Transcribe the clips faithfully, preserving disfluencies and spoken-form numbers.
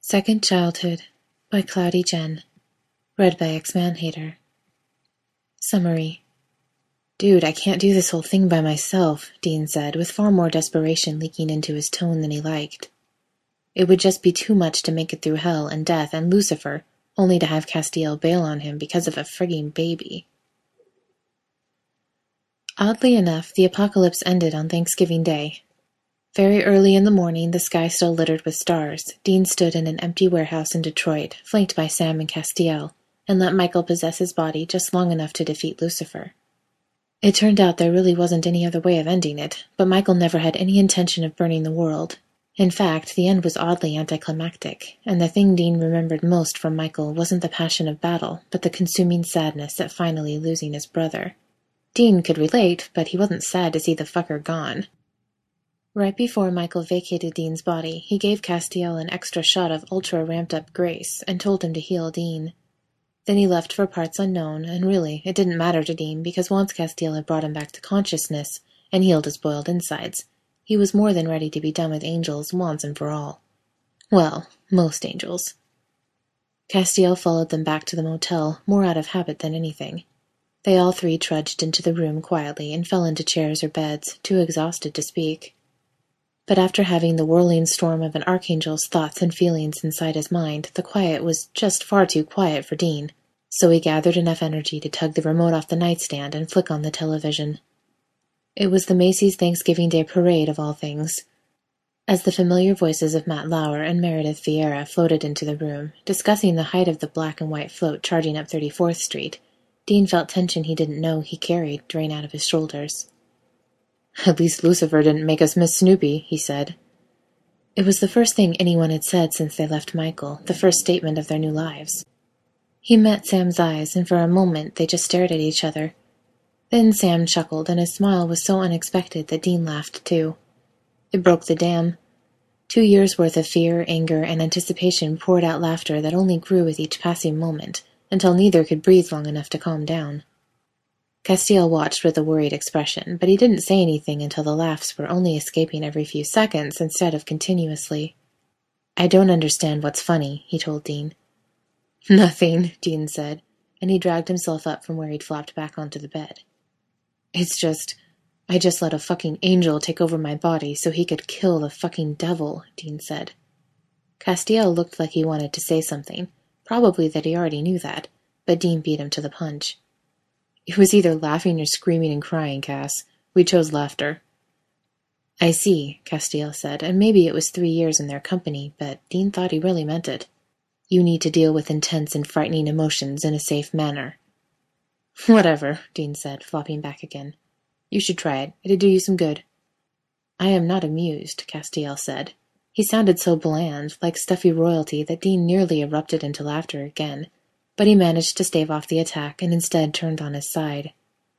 Second Childhood by Cloudy Jen. Read by X-Man-Hater. Summary. "Dude, I can't do this whole thing by myself," Dean said, with far more desperation leaking into his tone than he liked. It would just be too much to make it through hell and death and Lucifer, only to have Castiel bail on him because of a frigging baby. Oddly enough, the apocalypse ended on Thanksgiving Day. Very early in the morning, the sky still littered with stars, Dean stood in an empty warehouse in Detroit, flanked by Sam and Castiel, and let Michael possess his body just long enough to defeat Lucifer. It turned out there really wasn't any other way of ending it, but Michael never had any intention of burning the world. In fact, the end was oddly anticlimactic, and the thing Dean remembered most from Michael wasn't the passion of battle, but the consuming sadness at finally losing his brother. Dean could relate, but he wasn't sad to see the fucker gone. Right before Michael vacated Dean's body, he gave Castiel an extra shot of ultra-ramped-up grace and told him to heal Dean. Then he left for parts unknown, and really, it didn't matter to Dean because once Castiel had brought him back to consciousness and healed his boiled insides, he was more than ready to be done with angels once and for all. Well, most angels. Castiel followed them back to the motel, more out of habit than anything. They all three trudged into the room quietly and fell into chairs or beds, too exhausted to speak. But after having the whirling storm of an archangel's thoughts and feelings inside his mind, the quiet was just far too quiet for Dean, so he gathered enough energy to tug the remote off the nightstand and flick on the television. It was the Macy's Thanksgiving Day Parade of all things. As the familiar voices of Matt Lauer and Meredith Vieira floated into the room, discussing the height of the black and white float charging up thirty-fourth Street, Dean felt tension he didn't know he carried drain out of his shoulders. "At least Lucifer didn't make us miss Snoopy," he said. It was the first thing anyone had said since they left Michael, the first statement of their new lives. He met Sam's eyes, and for a moment they just stared at each other. Then Sam chuckled, and his smile was so unexpected that Dean laughed too. It broke the dam. Two years' worth of fear, anger, and anticipation poured out laughter that only grew with each passing moment, until neither could breathe long enough to calm down. Castiel watched with a worried expression, but he didn't say anything until the laughs were only escaping every few seconds instead of continuously. "I don't understand what's funny," he told Dean. "Nothing," Dean said, and he dragged himself up from where he'd flopped back onto the bed. "It's just, I just let a fucking angel take over my body so he could kill the fucking devil," Dean said. Castiel looked like he wanted to say something, probably that he already knew that, but Dean beat him to the punch. "It was either laughing or screaming and crying, Cass. We chose laughter." "I see," Castiel said, and maybe it was three years in their company, but Dean thought he really meant it. "You need to deal with intense and frightening emotions in a safe manner." "Whatever," Dean said, flopping back again. "You should try it. It'd do you some good." "I am not amused," Castiel said. He sounded so bland, like stuffy royalty, that Dean nearly erupted into laughter again. But he managed to stave off the attack and instead turned on his side.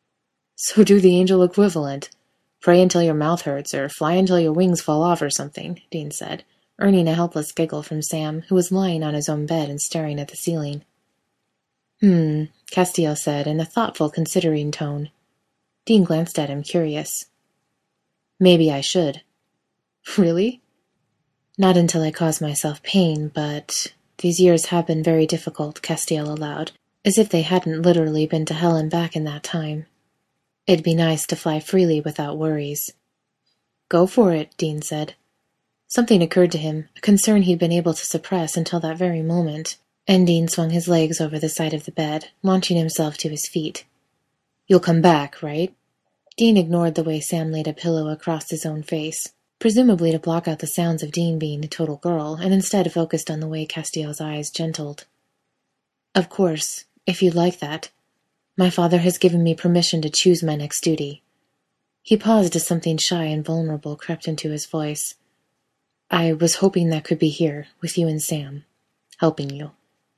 "So do the angel equivalent. Pray until your mouth hurts, or fly until your wings fall off or something," Dean said, earning a helpless giggle from Sam, who was lying on his own bed and staring at the ceiling. Hmm, Castiel said in a thoughtful, considering tone. Dean glanced at him, curious. "Maybe I should." "Really?" "Not until I cause myself pain, but these years have been very difficult," Castiel allowed, as if they hadn't literally been to hell and back in that time. "It'd be nice to fly freely without worries." "Go for it," Dean said. Something occurred to him, a concern he'd been able to suppress until that very moment, and Dean swung his legs over the side of the bed, launching himself to his feet. "You'll come back, right?" Dean ignored the way Sam laid a pillow across his own face, presumably to block out the sounds of Dean being a total girl, and instead focused on the way Castiel's eyes gentled. "Of course, if you'd like that. My father has given me permission to choose my next duty." He paused as something shy and vulnerable crept into his voice. "I was hoping that could be here, with you and Sam. Helping you."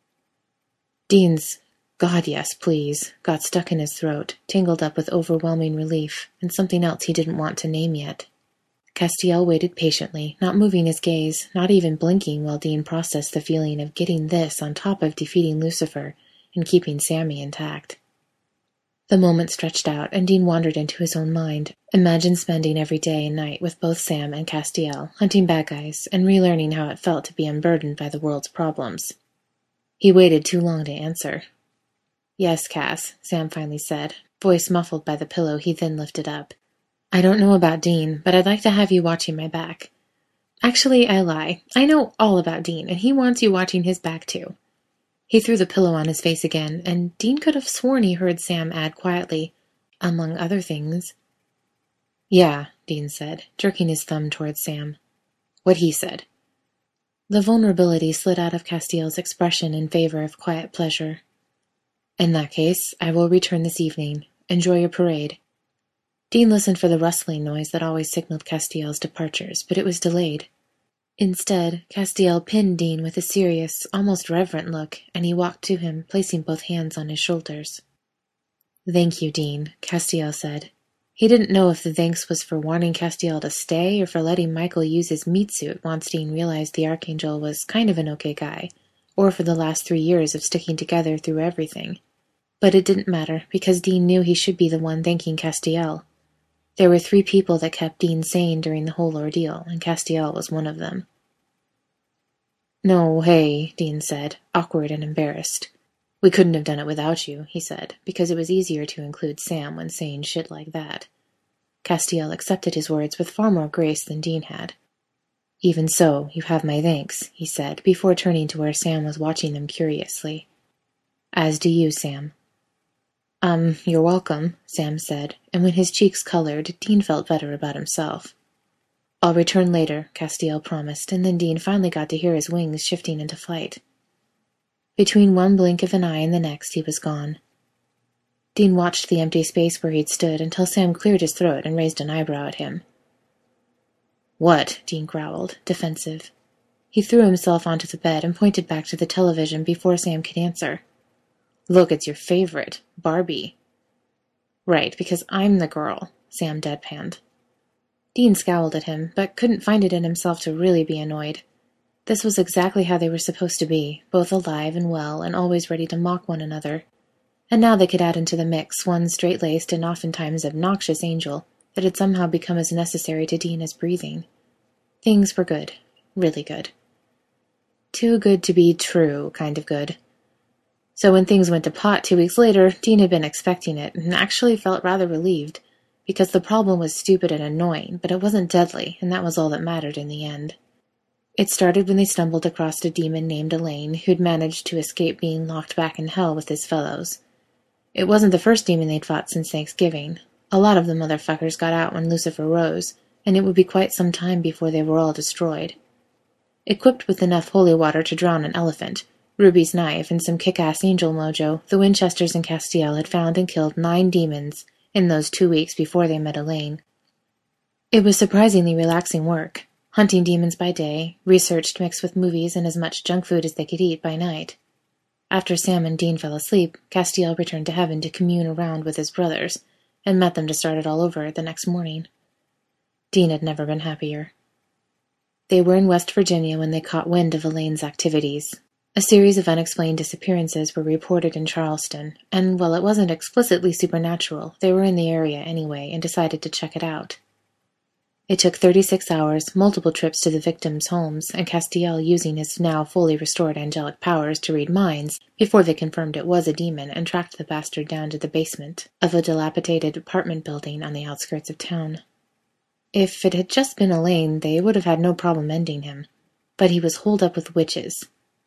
Dean's "God, yes, please," got stuck in his throat, tangled up with overwhelming relief, and something else he didn't want to name yet. Castiel waited patiently, not moving his gaze, not even blinking while Dean processed the feeling of getting this on top of defeating Lucifer and keeping Sammy intact. The moment stretched out, and Dean wandered into his own mind. Imagine spending every day and night with both Sam and Castiel, hunting bad guys, and relearning how it felt to be unburdened by the world's problems. He waited too long to answer. "Yes, Cass," Sam finally said, voice muffled by the pillow he then lifted up. "I don't know about Dean, but I'd like to have you watching my back." "Actually, I lie. I know all about Dean, and he wants you watching his back, too." He threw the pillow on his face again, and Dean could have sworn he heard Sam add quietly, "among other things." "Yeah," Dean said, jerking his thumb towards Sam. "What he said." The vulnerability slid out of Castiel's expression in favor of quiet pleasure. "In that case, I will return this evening. Enjoy your parade." Dean listened for the rustling noise that always signaled Castiel's departures, but it was delayed. Instead, Castiel pinned Dean with a serious, almost reverent look, and he walked to him, placing both hands on his shoulders. "Thank you, Dean," Castiel said. He didn't know if the thanks was for wanting Castiel to stay or for letting Michael use his meat suit once Dean realized the Archangel was kind of an okay guy, or for the last three years of sticking together through everything. But it didn't matter, because Dean knew he should be the one thanking Castiel. There were three people that kept Dean sane during the whole ordeal, and Castiel was one of them. "No, hey," Dean said, awkward and embarrassed. "We couldn't have done it without you," he said, because it was easier to include Sam when saying shit like that. Castiel accepted his words with far more grace than Dean had. "Even so, you have my thanks," he said, before turning to where Sam was watching them curiously. "As do you, Sam." Um, you're welcome," Sam said, and when his cheeks colored, Dean felt better about himself. "I'll return later," Castiel promised, and then Dean finally got to hear his wings shifting into flight. Between one blink of an eye and the next, he was gone. Dean watched the empty space where he'd stood until Sam cleared his throat and raised an eyebrow at him. "What?" Dean growled, defensive. He threw himself onto the bed and pointed back to the television before Sam could answer. "Look, it's your favorite, Barbie." "Right, because I'm the girl," Sam deadpanned. Dean scowled at him, but couldn't find it in himself to really be annoyed. This was exactly how they were supposed to be, both alive and well and always ready to mock one another. And now they could add into the mix one straight-laced and oftentimes obnoxious angel that had somehow become as necessary to Dean as breathing. Things were good. Really good. Too good to be true kind of good. So when things went to pot two weeks later, Dean had been expecting it and actually felt rather relieved, because the problem was stupid and annoying, but it wasn't deadly, and that was all that mattered in the end. It started when they stumbled across a demon named Elaine, who'd managed to escape being locked back in hell with his fellows. It wasn't the first demon they'd fought since Thanksgiving. A lot of the motherfuckers got out when Lucifer rose, and it would be quite some time before they were all destroyed. Equipped with enough holy water to drown an elephant, Ruby's knife, and some kick-ass angel mojo, the Winchesters and Castiel had found and killed nine demons in those two weeks before they met Elaine. It was surprisingly relaxing work, hunting demons by day, researched mixed with movies and as much junk food as they could eat by night. After Sam and Dean fell asleep, Castiel returned to heaven to commune around with his brothers, and met them to start it all over the next morning. Dean had never been happier. They were in West Virginia when they caught wind of Elaine's activities. A series of unexplained disappearances were reported in Charleston, and while it wasn't explicitly supernatural, they were in the area anyway and decided to check it out. It took thirty-six hours, multiple trips to the victims' homes, and Castiel using his now fully restored angelic powers to read minds before they confirmed it was a demon and tracked the bastard down to the basement of a dilapidated apartment building on the outskirts of town. If it had just been Elaine, they would have had no problem ending him, but he was holed up with witches.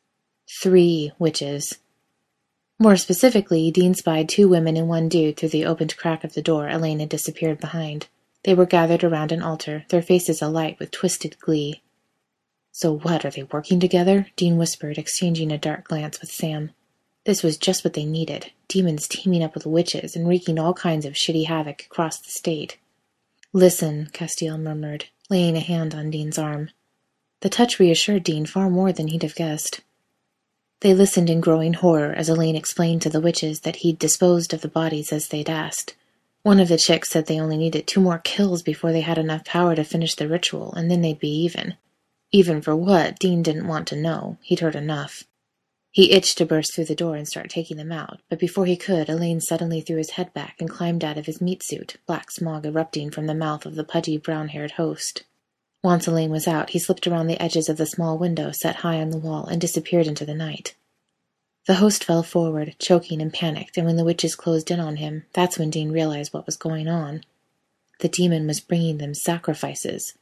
Three witches. More specifically, Dean spied two women and one dude through the opened crack of the door Elaine had disappeared behind. They were gathered around an altar, their faces alight with twisted glee. "So what, are they working together?" Dean whispered, exchanging a dark glance with Sam. This was just what they needed, demons teaming up with witches and wreaking all kinds of shitty havoc across the state. "Listen," Castiel murmured, laying a hand on Dean's arm. The touch reassured Dean far more than he'd have guessed. They listened in growing horror as Elaine explained to the witches that he'd disposed of the bodies as they'd asked. One of the chicks said they only needed two more kills before they had enough power to finish the ritual, and then they'd be even. Even for what, Dean didn't want to know. He'd heard enough. He itched to burst through the door and start taking them out, but before he could, Elaine suddenly threw his head back and climbed out of his meat suit, black smog erupting from the mouth of the pudgy, brown-haired host. Once Elaine was out, he slipped around the edges of the small window set high on the wall and disappeared into the night. The host fell forward, choking and panicked, and when the witches closed in on him, that's when Dean realized what was going on. The demon was bringing them sacrifices.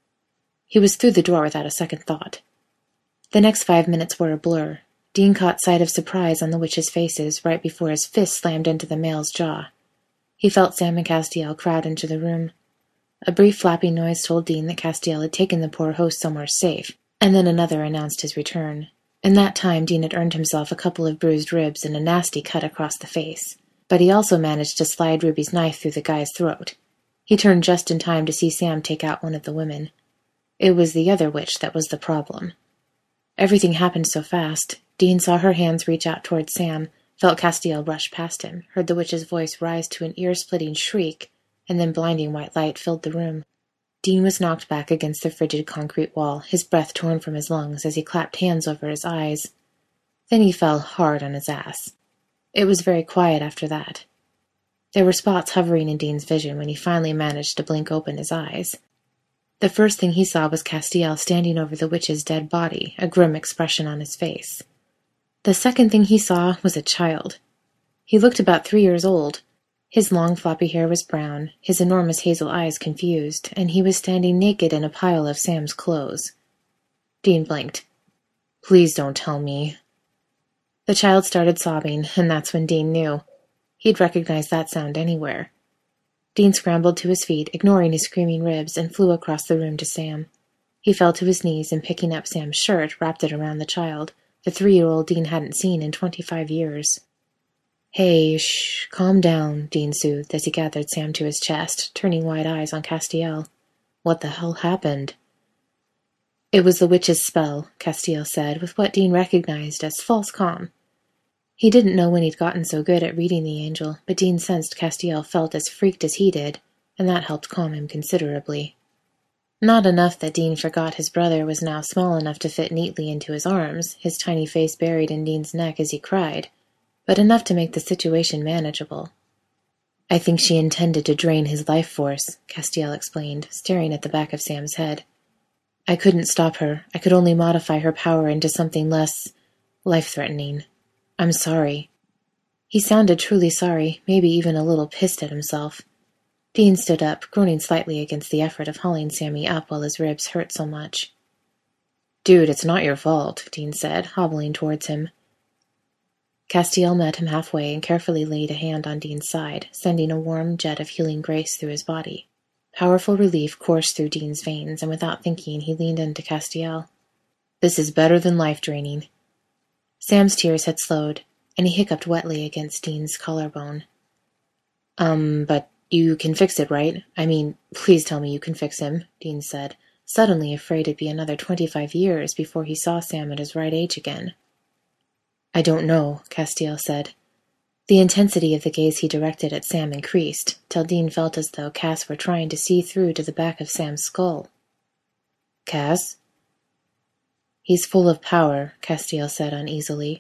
He was through the door without a second thought. The next five minutes were a blur. Dean caught sight of surprise on the witches' faces right before his fist slammed into the male's jaw. He felt Sam and Castiel crowd into the room. A brief flapping noise told Dean that Castiel had taken the poor host somewhere safe, and then another announced his return. In that time, Dean had earned himself a couple of bruised ribs and a nasty cut across the face, but he also managed to slide Ruby's knife through the guy's throat. He turned just in time to see Sam take out one of the women. It was the other witch that was the problem. Everything happened so fast. Dean saw her hands reach out towards Sam, felt Castiel rush past him, heard the witch's voice rise to an ear-splitting shriek, and then blinding white light filled the room. Dean was knocked back against the frigid concrete wall, his breath torn from his lungs as he clapped hands over his eyes. Then he fell hard on his ass. It was very quiet after that. There were spots hovering in Dean's vision when he finally managed to blink open his eyes. The first thing he saw was Castiel standing over the witch's dead body, a grim expression on his face. The second thing he saw was a child. He looked about three years old. His long floppy hair was brown, his enormous hazel eyes confused, and he was standing naked in a pile of Sam's clothes. Dean blinked. "Please don't tell me." The child started sobbing, and that's when Dean knew. He'd recognize that sound anywhere. Dean scrambled to his feet, ignoring his screaming ribs, and flew across the room to Sam. He fell to his knees and, picking up Sam's shirt, wrapped it around the child, the three-year-old Dean hadn't seen in twenty-five years. "Hey, shh, calm down," Dean soothed as he gathered Sam to his chest, turning wide eyes on Castiel. "What the hell happened?" "It was the witch's spell," Castiel said, with what Dean recognized as false calm. He didn't know when he'd gotten so good at reading the angel, but Dean sensed Castiel felt as freaked as he did, and that helped calm him considerably. Not enough that Dean forgot his brother was now small enough to fit neatly into his arms, his tiny face buried in Dean's neck as he cried, but enough to make the situation manageable. "I think she intended to drain his life force," Castiel explained, staring at the back of Sam's head. "I couldn't stop her. I could only modify her power into something less life-threatening. I'm sorry." He sounded truly sorry, maybe even a little pissed at himself. Dean stood up, groaning slightly against the effort of hauling Sammy up while his ribs hurt so much. "Dude, it's not your fault," Dean said, hobbling towards him. Castiel met him halfway and carefully laid a hand on Dean's side, sending a warm jet of healing grace through his body. Powerful relief coursed through Dean's veins, and without thinking, he leaned into Castiel. "This is better than life-draining." Sam's tears had slowed, and he hiccuped wetly against Dean's collarbone. Um, but you can fix it, right? I mean, please tell me you can fix him," Dean said, suddenly afraid it'd be another twenty-five years before he saw Sam at his right age again. "I don't know," Castiel said. The intensity of the gaze he directed at Sam increased, till Dean felt as though Cass were trying to see through to the back of Sam's skull. "Cass?" "He's full of power," Castiel said uneasily.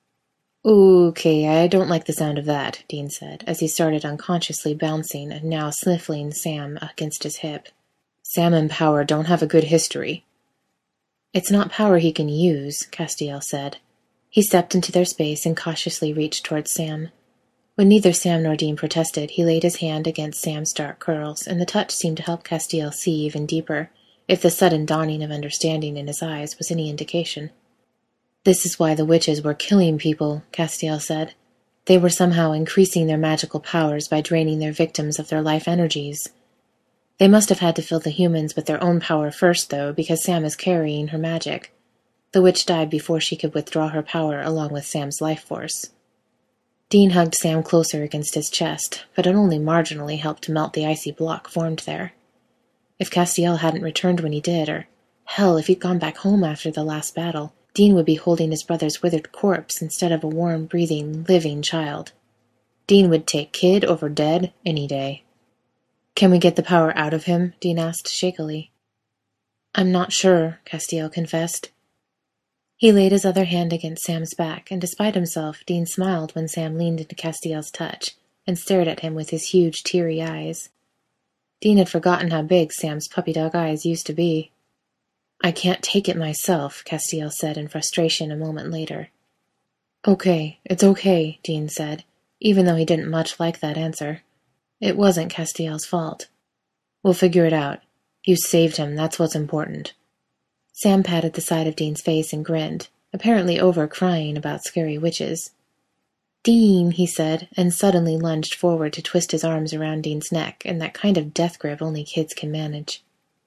"Okay, I don't like the sound of that," Dean said, as he started unconsciously bouncing and now sniffling Sam against his hip. "Sam and power don't have a good history." "It's not power he can use," Castiel said. He stepped into their space and cautiously reached towards Sam. When neither Sam nor Dean protested, he laid his hand against Sam's dark curls, and the touch seemed to help Castiel see even deeper, if the sudden dawning of understanding in his eyes was any indication. "This is why the witches were killing people," Castiel said. "They were somehow increasing their magical powers by draining their victims of their life energies. They must have had to fill the humans with their own power first, though, because Sam is carrying her magic. The witch died before she could withdraw her power along with Sam's life force." Dean hugged Sam closer against his chest, but it only marginally helped to melt the icy block formed there. If Castiel hadn't returned when he did, or, hell, if he'd gone back home after the last battle, Dean would be holding his brother's withered corpse instead of a warm, breathing, living child. Dean would take kid over dead any day. "Can we get the power out of him?" Dean asked shakily. "I'm not sure," Castiel confessed. He laid his other hand against Sam's back, and despite himself, Dean smiled when Sam leaned into Castiel's touch and stared at him with his huge, teary eyes. Dean had forgotten how big Sam's puppy-dog eyes used to be. "I can't take it myself," Castiel said in frustration a moment later. "Okay, it's okay," Dean said, even though he didn't much like that answer. It wasn't Castiel's fault. "We'll figure it out. You saved him, that's what's important." Sam patted the side of Dean's face and grinned, apparently over-crying about scary witches. "Dean," he said, and suddenly lunged forward to twist his arms around Dean's neck in that kind of death grip only kids can manage.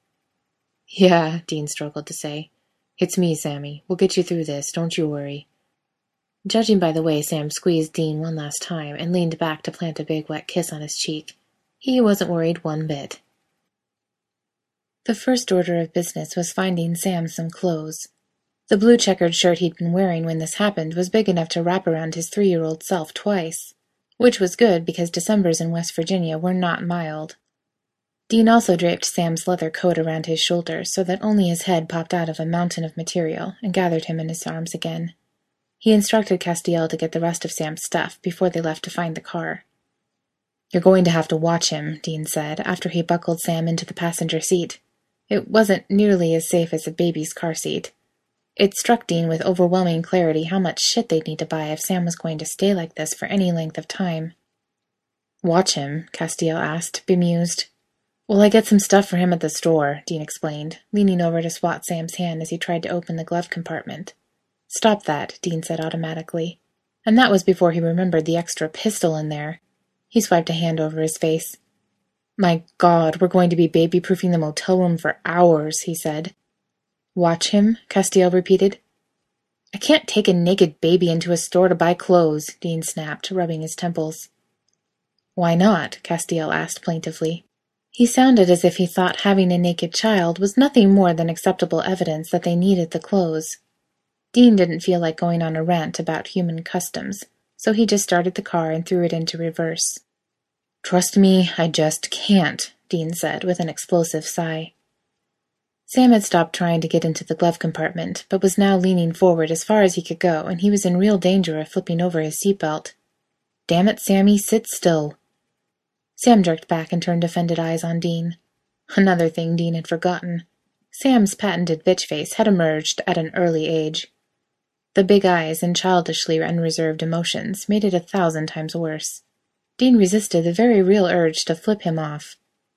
"Yeah," Dean struggled to say. "It's me, Sammy. We'll get you through this, don't you worry." Judging by the way Sam squeezed Dean one last time and leaned back to plant a big wet kiss on his cheek, he wasn't worried one bit. The first order of business was finding Sam some clothes. The blue checkered shirt he'd been wearing when this happened was big enough to wrap around his three-year-old self twice, which was good because Decembers in West Virginia were not mild. Dean also draped Sam's leather coat around his shoulders so that only his head popped out of a mountain of material and gathered him in his arms again. He instructed Castiel to get the rest of Sam's stuff before they left to find the car. "You're going to have to watch him," Dean said, after he buckled Sam into the passenger seat. It wasn't nearly as safe as a baby's car seat. It struck Dean with overwhelming clarity how much shit they'd need to buy if Sam was going to stay like this for any length of time. "Watch him?" Castiel asked, bemused. "Well, I get some stuff for him at the store," Dean explained, leaning over to swat Sam's hand as he tried to open the glove compartment. "Stop that," Dean said automatically. And that was before he remembered the extra pistol in there. He swiped a hand over his face. "My God, we're going to be baby-proofing the motel room for hours," he said. "Watch him?" Castiel repeated. "I can't take a naked baby into a store to buy clothes," Dean snapped, rubbing his temples. "Why not?" Castiel asked plaintively. He sounded as if he thought having a naked child was nothing more than acceptable evidence that they needed the clothes. Dean didn't feel like going on a rant about human customs, so he just started the car and threw it into reverse. "Trust me, I just can't," Dean said with an explosive sigh. Sam had stopped trying to get into the glove compartment, but was now leaning forward as far as he could go, and he was in real danger of flipping over his seatbelt. "Damn it, Sammy, sit still." Sam jerked back and turned offended eyes on Dean. Another thing Dean had forgotten. Sam's patented bitch face had emerged at an early age. The big eyes and childishly unreserved emotions made it a thousand times worse. Dean resisted the very real urge to flip him off.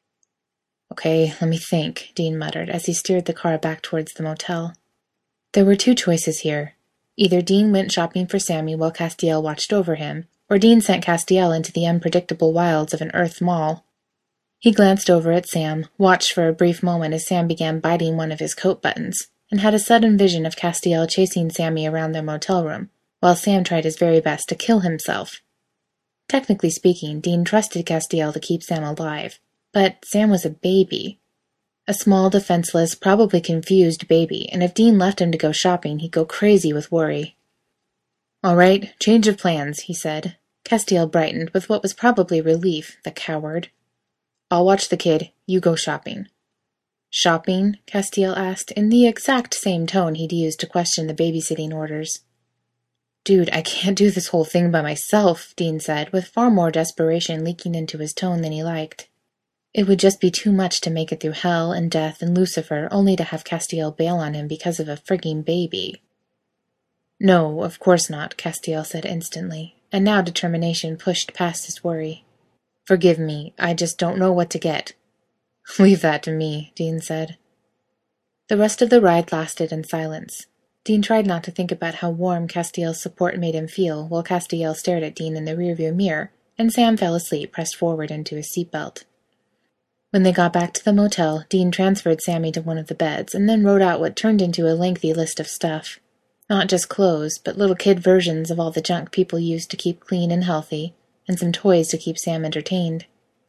"Okay, let me think," Dean muttered as he steered the car back towards the motel. There were two choices here. Either Dean went shopping for Sammy while Castiel watched over him, or Dean sent Castiel into the unpredictable wilds of an Earth mall. He glanced over at Sam, watched for a brief moment as Sam began biting one of his coat buttons, and had a sudden vision of Castiel chasing Sammy around their motel room, while Sam tried his very best to kill himself. Technically speaking, Dean trusted Castiel to keep Sam alive, but Sam was a baby. A small, defenseless, probably confused baby, and if Dean left him to go shopping, he'd go crazy with worry. "All right, change of plans," he said. Castiel brightened with what was probably relief, the coward. "I'll watch the kid. You go shopping." "Shopping?" Castiel asked, in the exact same tone he'd used to question the babysitting orders. "Dude, I can't do this whole thing by myself," Dean said, with far more desperation leaking into his tone than he liked. It would just be too much to make it through hell and death and Lucifer only to have Castiel bail on him because of a frigging baby. "No, of course not," Castiel said instantly, and now determination pushed past his worry. "Forgive me, I just don't know what to get." "Leave that to me," Dean said. The rest of the ride lasted in silence. Dean tried not to think about how warm Castiel's support made him feel while Castiel stared at Dean in the rearview mirror, and Sam fell asleep, pressed forward into his seatbelt. When they got back to the motel, Dean transferred Sammy to one of the beds and then wrote out what turned into a lengthy list of stuff. Not just clothes, but little kid versions of all the junk people used to keep clean and healthy, and some toys to keep Sam entertained.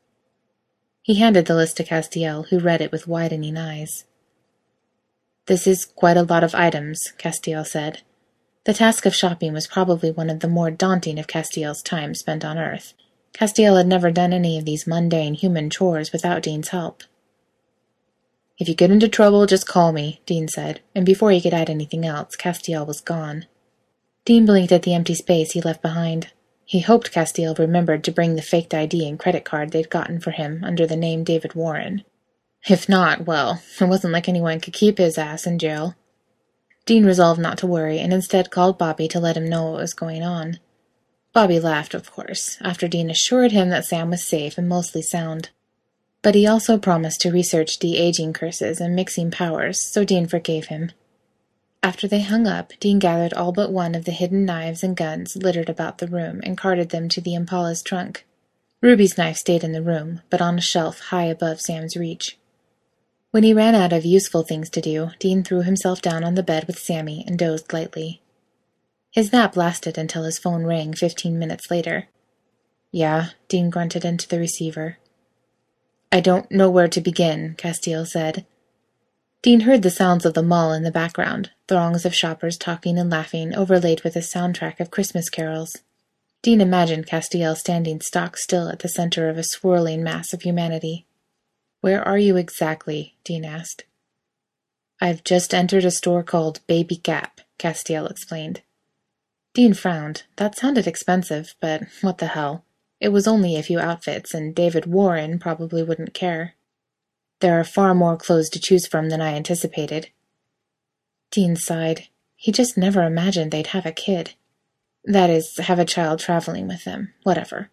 He handed the list to Castiel, who read it with widening eyes. "This is quite a lot of items," Castiel said. The task of shopping was probably one of the more daunting of Castiel's time spent on Earth. Castiel had never done any of these mundane human chores without Dean's help. "If you get into trouble, just call me," Dean said, and before he could add anything else, Castiel was gone. Dean blinked at the empty space he left behind. He hoped Castiel remembered to bring the faked I D and credit card they'd gotten for him under the name David Warren. If not, well, it wasn't like anyone could keep his ass in jail. Dean resolved not to worry, and instead called Bobby to let him know what was going on. Bobby laughed, of course, after Dean assured him that Sam was safe and mostly sound. But he also promised to research de-aging curses and mixing powers, so Dean forgave him. After they hung up, Dean gathered all but one of the hidden knives and guns littered about the room and carted them to the Impala's trunk. Ruby's knife stayed in the room, but on a shelf high above Sam's reach. When he ran out of useful things to do, Dean threw himself down on the bed with Sammy and dozed lightly. His nap lasted until his phone rang fifteen minutes later. "Yeah," Dean grunted into the receiver. "I don't know where to begin," Castiel said. Dean heard the sounds of the mall in the background, throngs of shoppers talking and laughing, overlaid with a soundtrack of Christmas carols. Dean imagined Castiel standing stock still at the center of a swirling mass of humanity. "Where are you exactly?" Dean asked. "I've just entered a store called Baby Gap," Castiel explained. Dean frowned. That sounded expensive, but what the hell. It was only a few outfits, and David Warren probably wouldn't care. "There are far more clothes to choose from than I anticipated." Dean sighed. He just never imagined they'd have a kid. That is, have a child traveling with them. Whatever.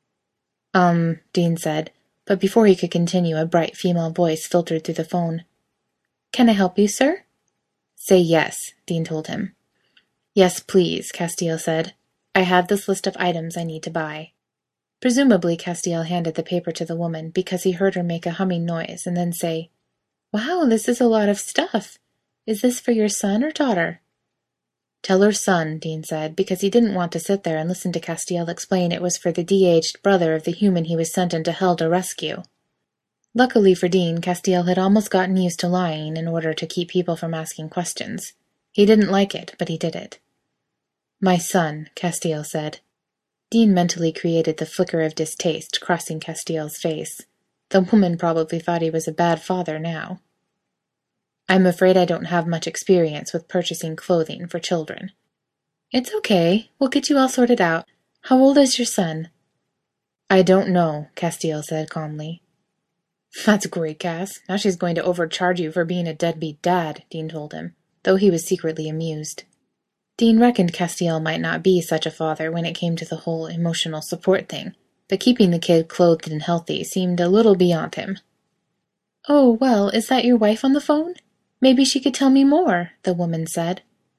Um, Dean said, but before he could continue, a bright female voice filtered through the phone. "Can I help you, sir?" "Say yes," Dean told him. "Yes, please," Castiel said. "I have this list of items I need to buy." Presumably Castiel handed the paper to the woman because he heard her make a humming noise and then say, "Wow, this is a lot of stuff. Is this for your son or daughter?" "Tell her son," Dean said, because he didn't want to sit there and listen to Castiel explain it was for the de-aged brother of the human he was sent into hell to rescue. Luckily for Dean, Castiel had almost gotten used to lying in order to keep people from asking questions. He didn't like it, but he did it. "My son," Castiel said. Dean mentally created the flicker of distaste crossing Castiel's face. The woman probably thought he was a bad father now. "I'm afraid I don't have much experience with purchasing clothing for children." "It's okay. We'll get you all sorted out. How old is your son?" "I don't know," Castiel said calmly. "That's great, Cass. Now she's going to overcharge you for being a deadbeat dad," Dean told him, though he was secretly amused. Dean reckoned Castiel might not be such a father when it came to the whole emotional support thing, but keeping the kid clothed and healthy seemed a little beyond him. "Oh, well, is that your wife on the phone? Maybe she could tell me more," the woman said.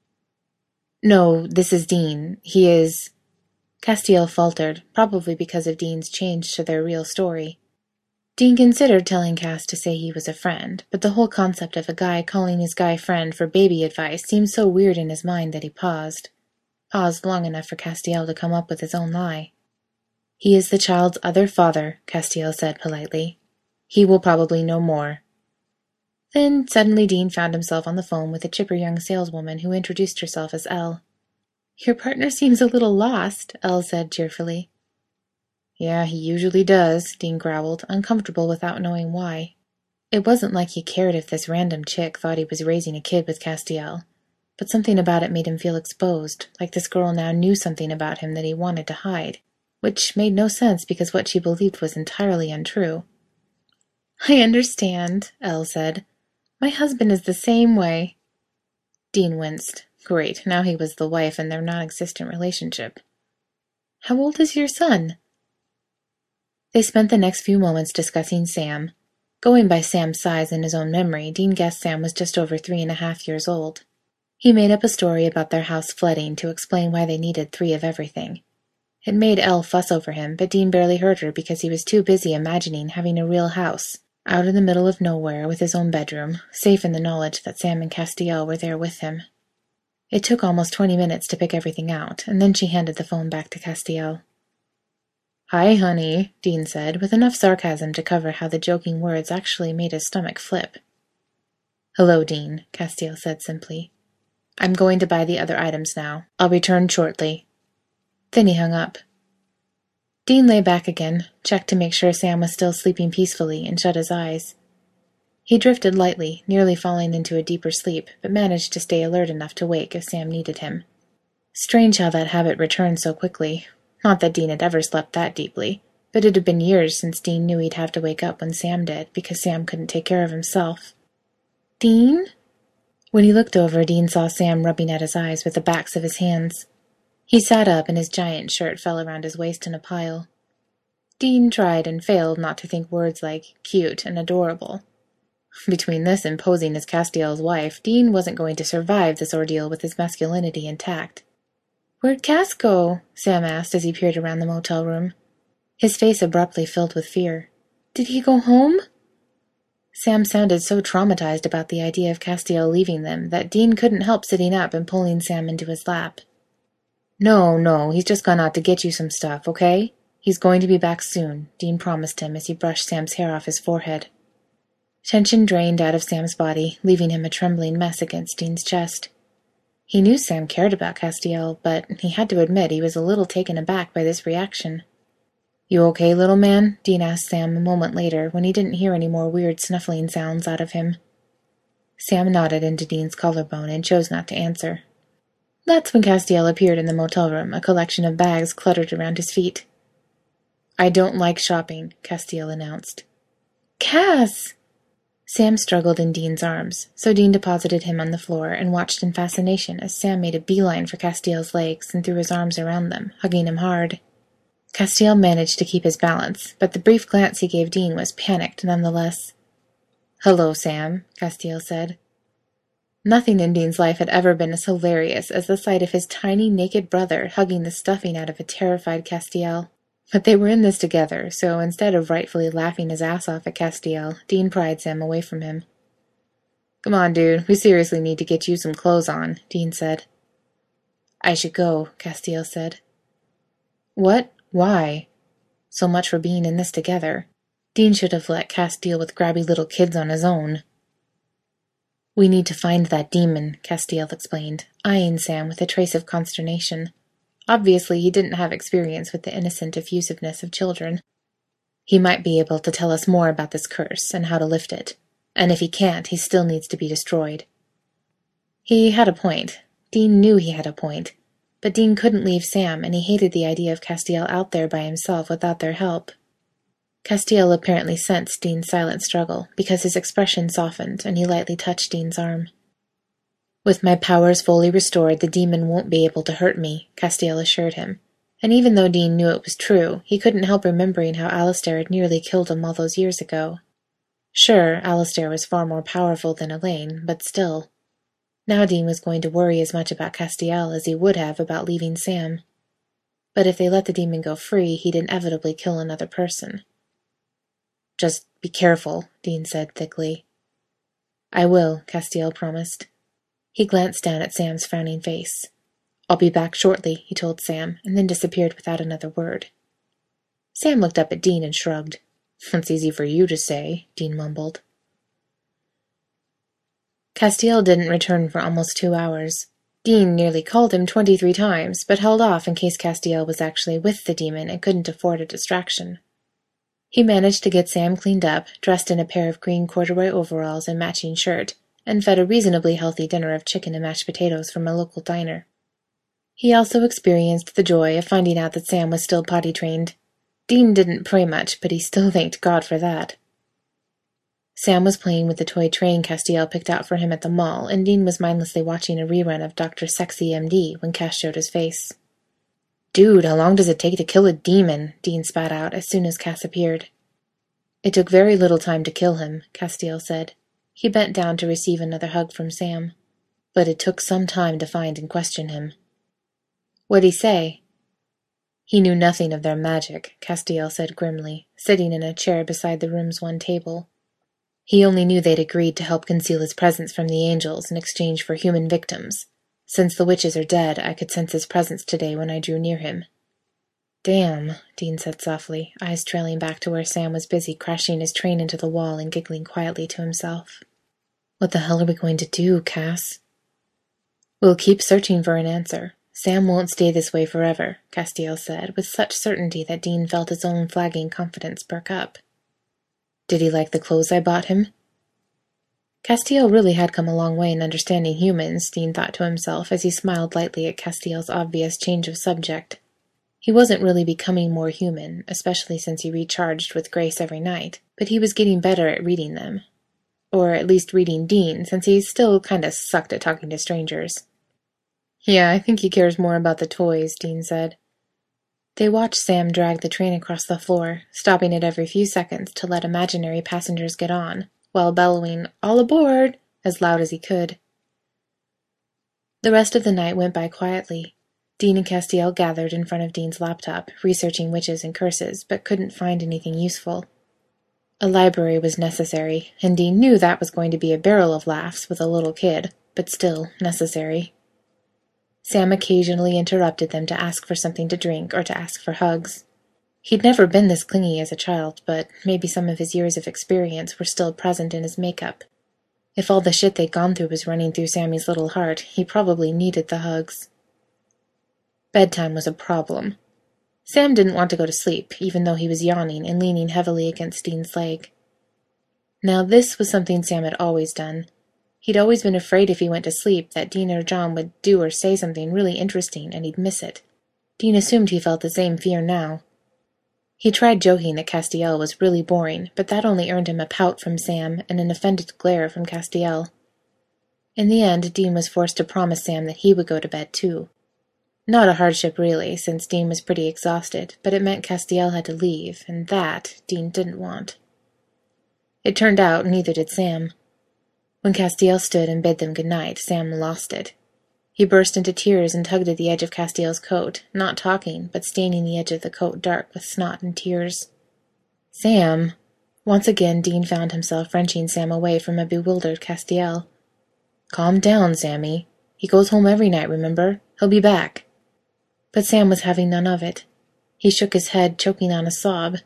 "No, this is Dean. He is—" Castiel faltered, probably because of Dean's change to their real story. Dean considered telling Cass to say he was a friend, but the whole concept of a guy calling his guy friend for baby advice seemed so weird in his mind that he paused. Paused long enough for Castiel to come up with his own lie. "He is the child's other father," Castiel said politely. "He will probably know more." Then suddenly Dean found himself on the phone with a chipper young saleswoman who introduced herself as Elle. "Your partner seems a little lost," Elle said cheerfully. "Yeah, he usually does," Dean growled, uncomfortable without knowing why. It wasn't like he cared if this random chick thought he was raising a kid with Castiel, but something about it made him feel exposed, like this girl now knew something about him that he wanted to hide, which made no sense because what she believed was entirely untrue. "I understand," Elle said. "My husband is the same way." Dean winced. Great, now he was the wife in their non-existent relationship. "How old is your son?" They spent the next few moments discussing Sam. Going by Sam's size in his own memory, Dean guessed Sam was just over three and a half years old. He made up a story about their house flooding to explain why they needed three of everything. It made Elle fuss over him, but Dean barely heard her because he was too busy imagining having a real house, out in the middle of nowhere with his own bedroom, safe in the knowledge that Sam and Castiel were there with him. It took almost twenty minutes to pick everything out, and then she handed the phone back to Castiel. "Hi, honey," Dean said, with enough sarcasm to cover how the joking words actually made his stomach flip. "Hello, Dean," Castiel said simply. "I'm going to buy the other items now. I'll return shortly." Then he hung up. Dean lay back again, checked to make sure Sam was still sleeping peacefully, and shut his eyes. He drifted lightly, nearly falling into a deeper sleep, but managed to stay alert enough to wake if Sam needed him. Strange how that habit returned so quickly. Not that Dean had ever slept that deeply, but it had been years since Dean knew he'd have to wake up when Sam did, because Sam couldn't take care of himself. "Dean?" When he looked over, Dean saw Sam rubbing at his eyes with the backs of his hands. He sat up, and his giant shirt fell around his waist in a pile. Dean tried and failed not to think words like cute and adorable. Between this and posing as Castiel's wife, Dean wasn't going to survive this ordeal with his masculinity intact. "Where'd Cass go?" Sam asked as he peered around the motel room. His face abruptly filled with fear. "Did he go home?" Sam sounded so traumatized about the idea of Castiel leaving them that Dean couldn't help sitting up and pulling Sam into his lap. "No, no, he's just gone out to get you some stuff, okay? He's going to be back soon," Dean promised him as he brushed Sam's hair off his forehead. Tension drained out of Sam's body, leaving him a trembling mess against Dean's chest. He knew Sam cared about Castiel, but he had to admit he was a little taken aback by this reaction. "You okay, little man?" Dean asked Sam a moment later, when he didn't hear any more weird snuffling sounds out of him. Sam nodded into Dean's collarbone and chose not to answer. That's when Castiel appeared in the motel room, a collection of bags cluttered around his feet. "I don't like shopping," Castiel announced. "Cass!" Sam struggled in Dean's arms, so Dean deposited him on the floor and watched in fascination as Sam made a beeline for Castiel's legs and threw his arms around them, hugging him hard. Castiel managed to keep his balance, but the brief glance he gave Dean was panicked nonetheless. "Hello, Sam," Castiel said. Nothing in Dean's life had ever been as hilarious as the sight of his tiny, naked brother hugging the stuffing out of a terrified Castiel. But they were in this together, so instead of rightfully laughing his ass off at Castiel, Dean pried Sam away from him. "Come on, dude, we seriously need to get you some clothes on," Dean said. "I should go," Castiel said. "What? Why?" So much for being in this together. Dean should have let Cass deal with grabby little kids on his own. "We need to find that demon," Castiel explained, eyeing Sam with a trace of consternation. Obviously, he didn't have experience with the innocent effusiveness of children. "He might be able to tell us more about this curse and how to lift it. And if he can't, he still needs to be destroyed." He had a point. Dean knew he had a point. But Dean couldn't leave Sam, and he hated the idea of Castiel out there by himself without their help. Castiel apparently sensed Dean's silent struggle, because his expression softened, and he lightly touched Dean's arm. "With my powers fully restored, the demon won't be able to hurt me," Castiel assured him. And even though Dean knew it was true, he couldn't help remembering how Alistair had nearly killed him all those years ago. Sure, Alistair was far more powerful than Elaine, but still. Now Dean was going to worry as much about Castiel as he would have about leaving Sam. But if they let the demon go free, he'd inevitably kill another person. "Just be careful," Dean said thickly. "I will," Castiel promised. He glanced down at Sam's frowning face. "I'll be back shortly," he told Sam, and then disappeared without another word. Sam looked up at Dean and shrugged. "That's easy for you to say," Dean mumbled. Castiel didn't return for almost two hours. Dean nearly called him twenty-three times, but held off in case Castiel was actually with the demon and couldn't afford a distraction. He managed to get Sam cleaned up, dressed in a pair of green corduroy overalls and matching shirt, and fed a reasonably healthy dinner of chicken and mashed potatoes from a local diner. He also experienced the joy of finding out that Sam was still potty-trained. Dean didn't pray much, but he still thanked God for that. Sam was playing with the toy train Castiel picked out for him at the mall, and Dean was mindlessly watching a rerun of Doctor Sexy M D when Cass showed his face. "Dude, how long does it take to kill a demon?" Dean spat out as soon as Cass appeared. "It took very little time to kill him," Castiel said. He bent down to receive another hug from Sam. "But it took some time to find and question him." "What'd he say?" "He knew nothing of their magic," Castiel said grimly, sitting in a chair beside the room's one table. "He only knew they'd agreed to help conceal his presence from the angels in exchange for human victims. Since the witches are dead, I could sense his presence today when I drew near him." "Damn," Dean said softly, eyes trailing back to where Sam was busy crashing his train into the wall and giggling quietly to himself. "What the hell are we going to do, Cass?" "We'll keep searching for an answer. Sam won't stay this way forever," Castiel said, with such certainty that Dean felt his own flagging confidence perk up. "Did he like the clothes I bought him?" Castiel really had come a long way in understanding humans, Dean thought to himself as he smiled lightly at Castiel's obvious change of subject. He wasn't really becoming more human, especially since he recharged with Grace every night, but he was getting better at reading them. Or at least reading Dean, since he still kinda sucked at talking to strangers. "Yeah, I think he cares more about the toys," Dean said. They watched Sam drag the train across the floor, stopping it every few seconds to let imaginary passengers get on, while bellowing, "All aboard!" as loud as he could. The rest of the night went by quietly. Dean and Castiel gathered in front of Dean's laptop, researching witches and curses, but couldn't find anything useful. A library was necessary, and Dean knew that was going to be a barrel of laughs with a little kid, but still necessary. Sam occasionally interrupted them to ask for something to drink or to ask for hugs. He'd never been this clingy as a child, but maybe some of his years of experience were still present in his makeup. If all the shit they'd gone through was running through Sammy's little heart, he probably needed the hugs. Bedtime was a problem. Sam didn't want to go to sleep, even though he was yawning and leaning heavily against Dean's leg. Now this was something Sam had always done. He'd always been afraid if he went to sleep that Dean or John would do or say something really interesting and he'd miss it. Dean assumed he felt the same fear now. He tried joking that Castiel was really boring, but that only earned him a pout from Sam and an offended glare from Castiel. In the end, Dean was forced to promise Sam that he would go to bed too. Not a hardship really, since Dean was pretty exhausted, but it meant Castiel had to leave, and that Dean didn't want. It turned out neither did Sam. When Castiel stood and bid them good night, Sam lost it. He burst into tears and tugged at the edge of Castiel's coat, not talking, but staining the edge of the coat dark with snot and tears. "Sam!" Once again Dean found himself wrenching Sam away from a bewildered Castiel. "Calm down, Sammy. He goes home every night, remember? He'll be back." But Sam was having none of it. He shook his head, choking on a sob.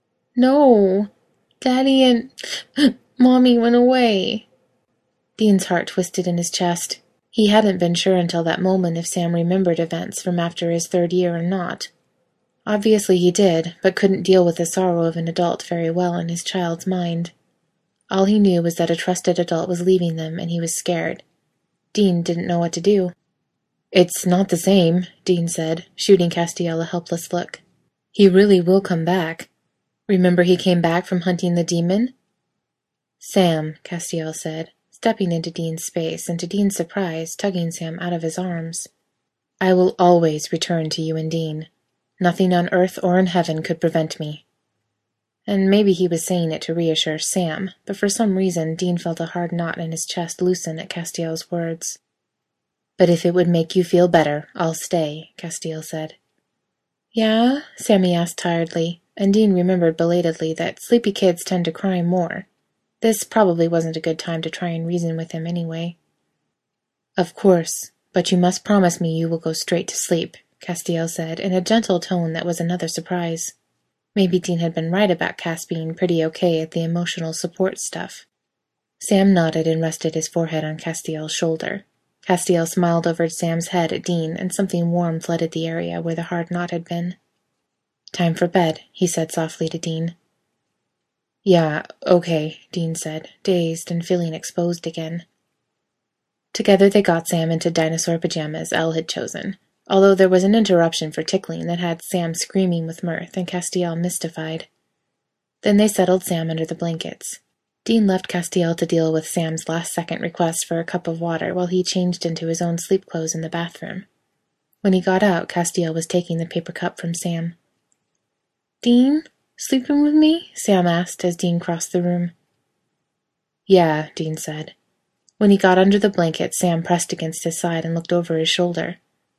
"No! Daddy and Mommy went away." Dean's heart twisted in his chest. He hadn't been sure until that moment if Sam remembered events from after his third year or not. Obviously he did, but couldn't deal with the sorrow of an adult very well in his child's mind. All he knew was that a trusted adult was leaving them, and he was scared. Dean didn't know what to do. "It's not the same," Dean said, shooting Castiel a helpless look. "He really will come back. Remember he came back from hunting the demon?" "Sam," Castiel said, stepping into Dean's space, and to Dean's surprise, tugging Sam out of his arms. "I will always return to you and Dean. Nothing on earth or in heaven could prevent me." And maybe he was saying it to reassure Sam, but for some reason Dean felt a hard knot in his chest loosen at Castiel's words. "But if it would make you feel better, I'll stay," Castiel said. "Yeah?" Sammy asked tiredly, and Dean remembered belatedly that sleepy kids tend to cry more. This probably wasn't a good time to try and reason with him anyway. "Of course, but you must promise me you will go straight to sleep," Castiel said in a gentle tone that was another surprise. Maybe Dean had been right about Cass being pretty okay at the emotional support stuff. Sam nodded and rested his forehead on Castiel's shoulder. Castiel smiled over Sam's head at Dean, and something warm flooded the area where the hard knot had been. "Time for bed," he said softly to Dean. "Yeah, okay," Dean said, dazed and feeling exposed again. Together they got Sam into dinosaur pajamas Elle had chosen, although there was an interruption for tickling that had Sam screaming with mirth and Castiel mystified. Then they settled Sam under the blankets. Dean left Castiel to deal with Sam's last-second request for a cup of water while he changed into his own sleep clothes in the bathroom. When he got out, Castiel was taking the paper cup from Sam. "Dean, sleeping with me?" Sam asked as Dean crossed the room. "Yeah," Dean said. When he got under the blanket, Sam pressed against his side and looked over his shoulder.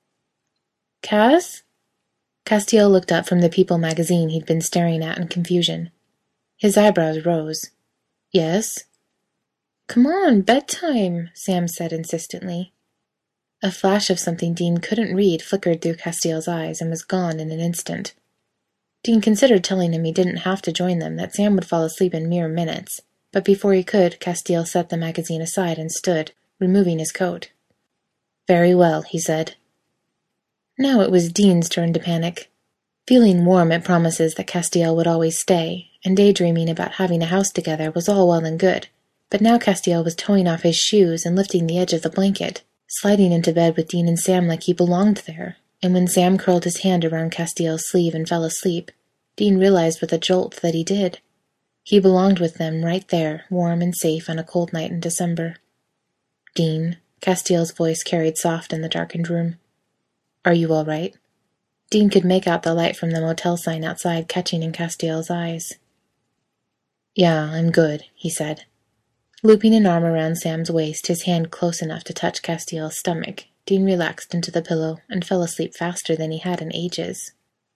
"Cass?" Castiel looked up from the People magazine he'd been staring at in confusion. His eyebrows rose. "Yes?" "Come on, bedtime," Sam said insistently. A flash of something Dean couldn't read flickered through Castiel's eyes and was gone in an instant. Dean considered telling him he didn't have to join them, that Sam would fall asleep in mere minutes, but before he could, Castiel set the magazine aside and stood, removing his coat. "Very well," he said. Now it was Dean's turn to panic. Feeling warm at promises that Castiel would always stay, and daydreaming about having a house together was all well and good, But now Castiel was toeing off his shoes and lifting the edge of the blanket, sliding into bed with Dean and Sam like he belonged there, and when Sam curled his hand around Castiel's sleeve and fell asleep, Dean realized with a jolt that he did. He belonged with them right there, warm and safe on a cold night in December. "Dean," Castiel's voice carried soft in the darkened room. "Are you all right?" Dean could make out the light from the motel sign outside catching in Castiel's eyes. "Yeah, I'm good," he said. Looping an arm around Sam's waist, his hand close enough to touch Castiel's stomach, Dean relaxed into the pillow and fell asleep faster than he had in ages.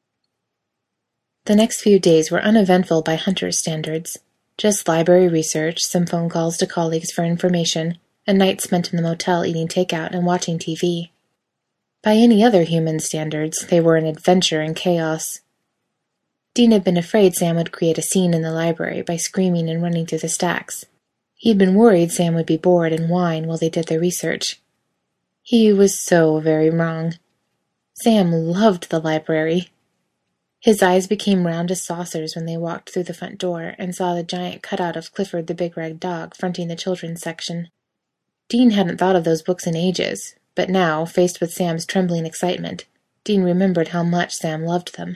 The next few days were uneventful by Hunter's standards. Just library research, some phone calls to colleagues for information, and nights spent in the motel eating takeout and watching T V. By any other human standards, they were an adventure in chaos. Dean had been afraid Sam would create a scene in the library by screaming and running through the stacks. He'd been worried Sam would be bored and whine while they did their research. He was so very wrong. Sam loved the library. His eyes became round as saucers when they walked through the front door and saw the giant cutout of Clifford the Big Red Dog fronting the children's section. Dean hadn't thought of those books in ages, but now, faced with Sam's trembling excitement, Dean remembered how much Sam loved them.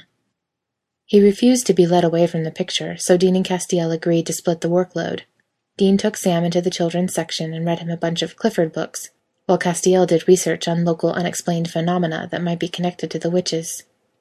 He refused to be led away from the picture, so Dean and Castiel agreed to split the workload. Dean took Sam into the children's section and read him a bunch of Clifford books, while Castiel did research on local unexplained phenomena that might be connected to the witches.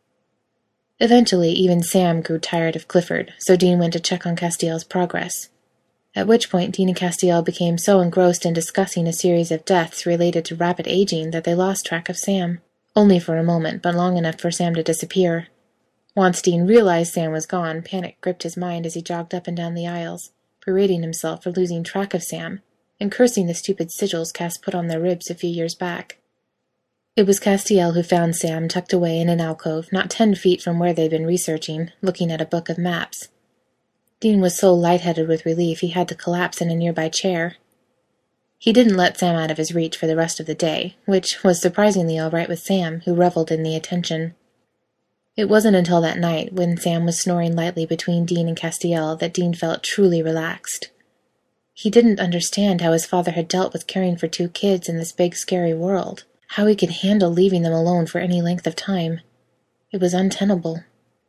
Eventually, even Sam grew tired of Clifford, so Dean went to check on Castiel's progress. At which point Dean and Castiel became so engrossed in discussing a series of deaths related to rapid aging that they lost track of Sam. Only for a moment, but long enough for Sam to disappear. Once Dean realized Sam was gone, panic gripped his mind as he jogged up and down the aisles, berating himself for losing track of Sam, and cursing the stupid sigils Cass put on their ribs a few years back. It was Castiel who found Sam tucked away in an alcove not ten feet from where they'd been researching, looking at a book of maps. Dean was so lightheaded with relief he had to collapse in a nearby chair. He didn't let Sam out of his reach for the rest of the day, which was surprisingly all right with Sam, who reveled in the attention. It wasn't until that night, when Sam was snoring lightly between Dean and Castiel, that Dean felt truly relaxed. He didn't understand how his father had dealt with caring for two kids in this big, scary world, how he could handle leaving them alone for any length of time. It was untenable.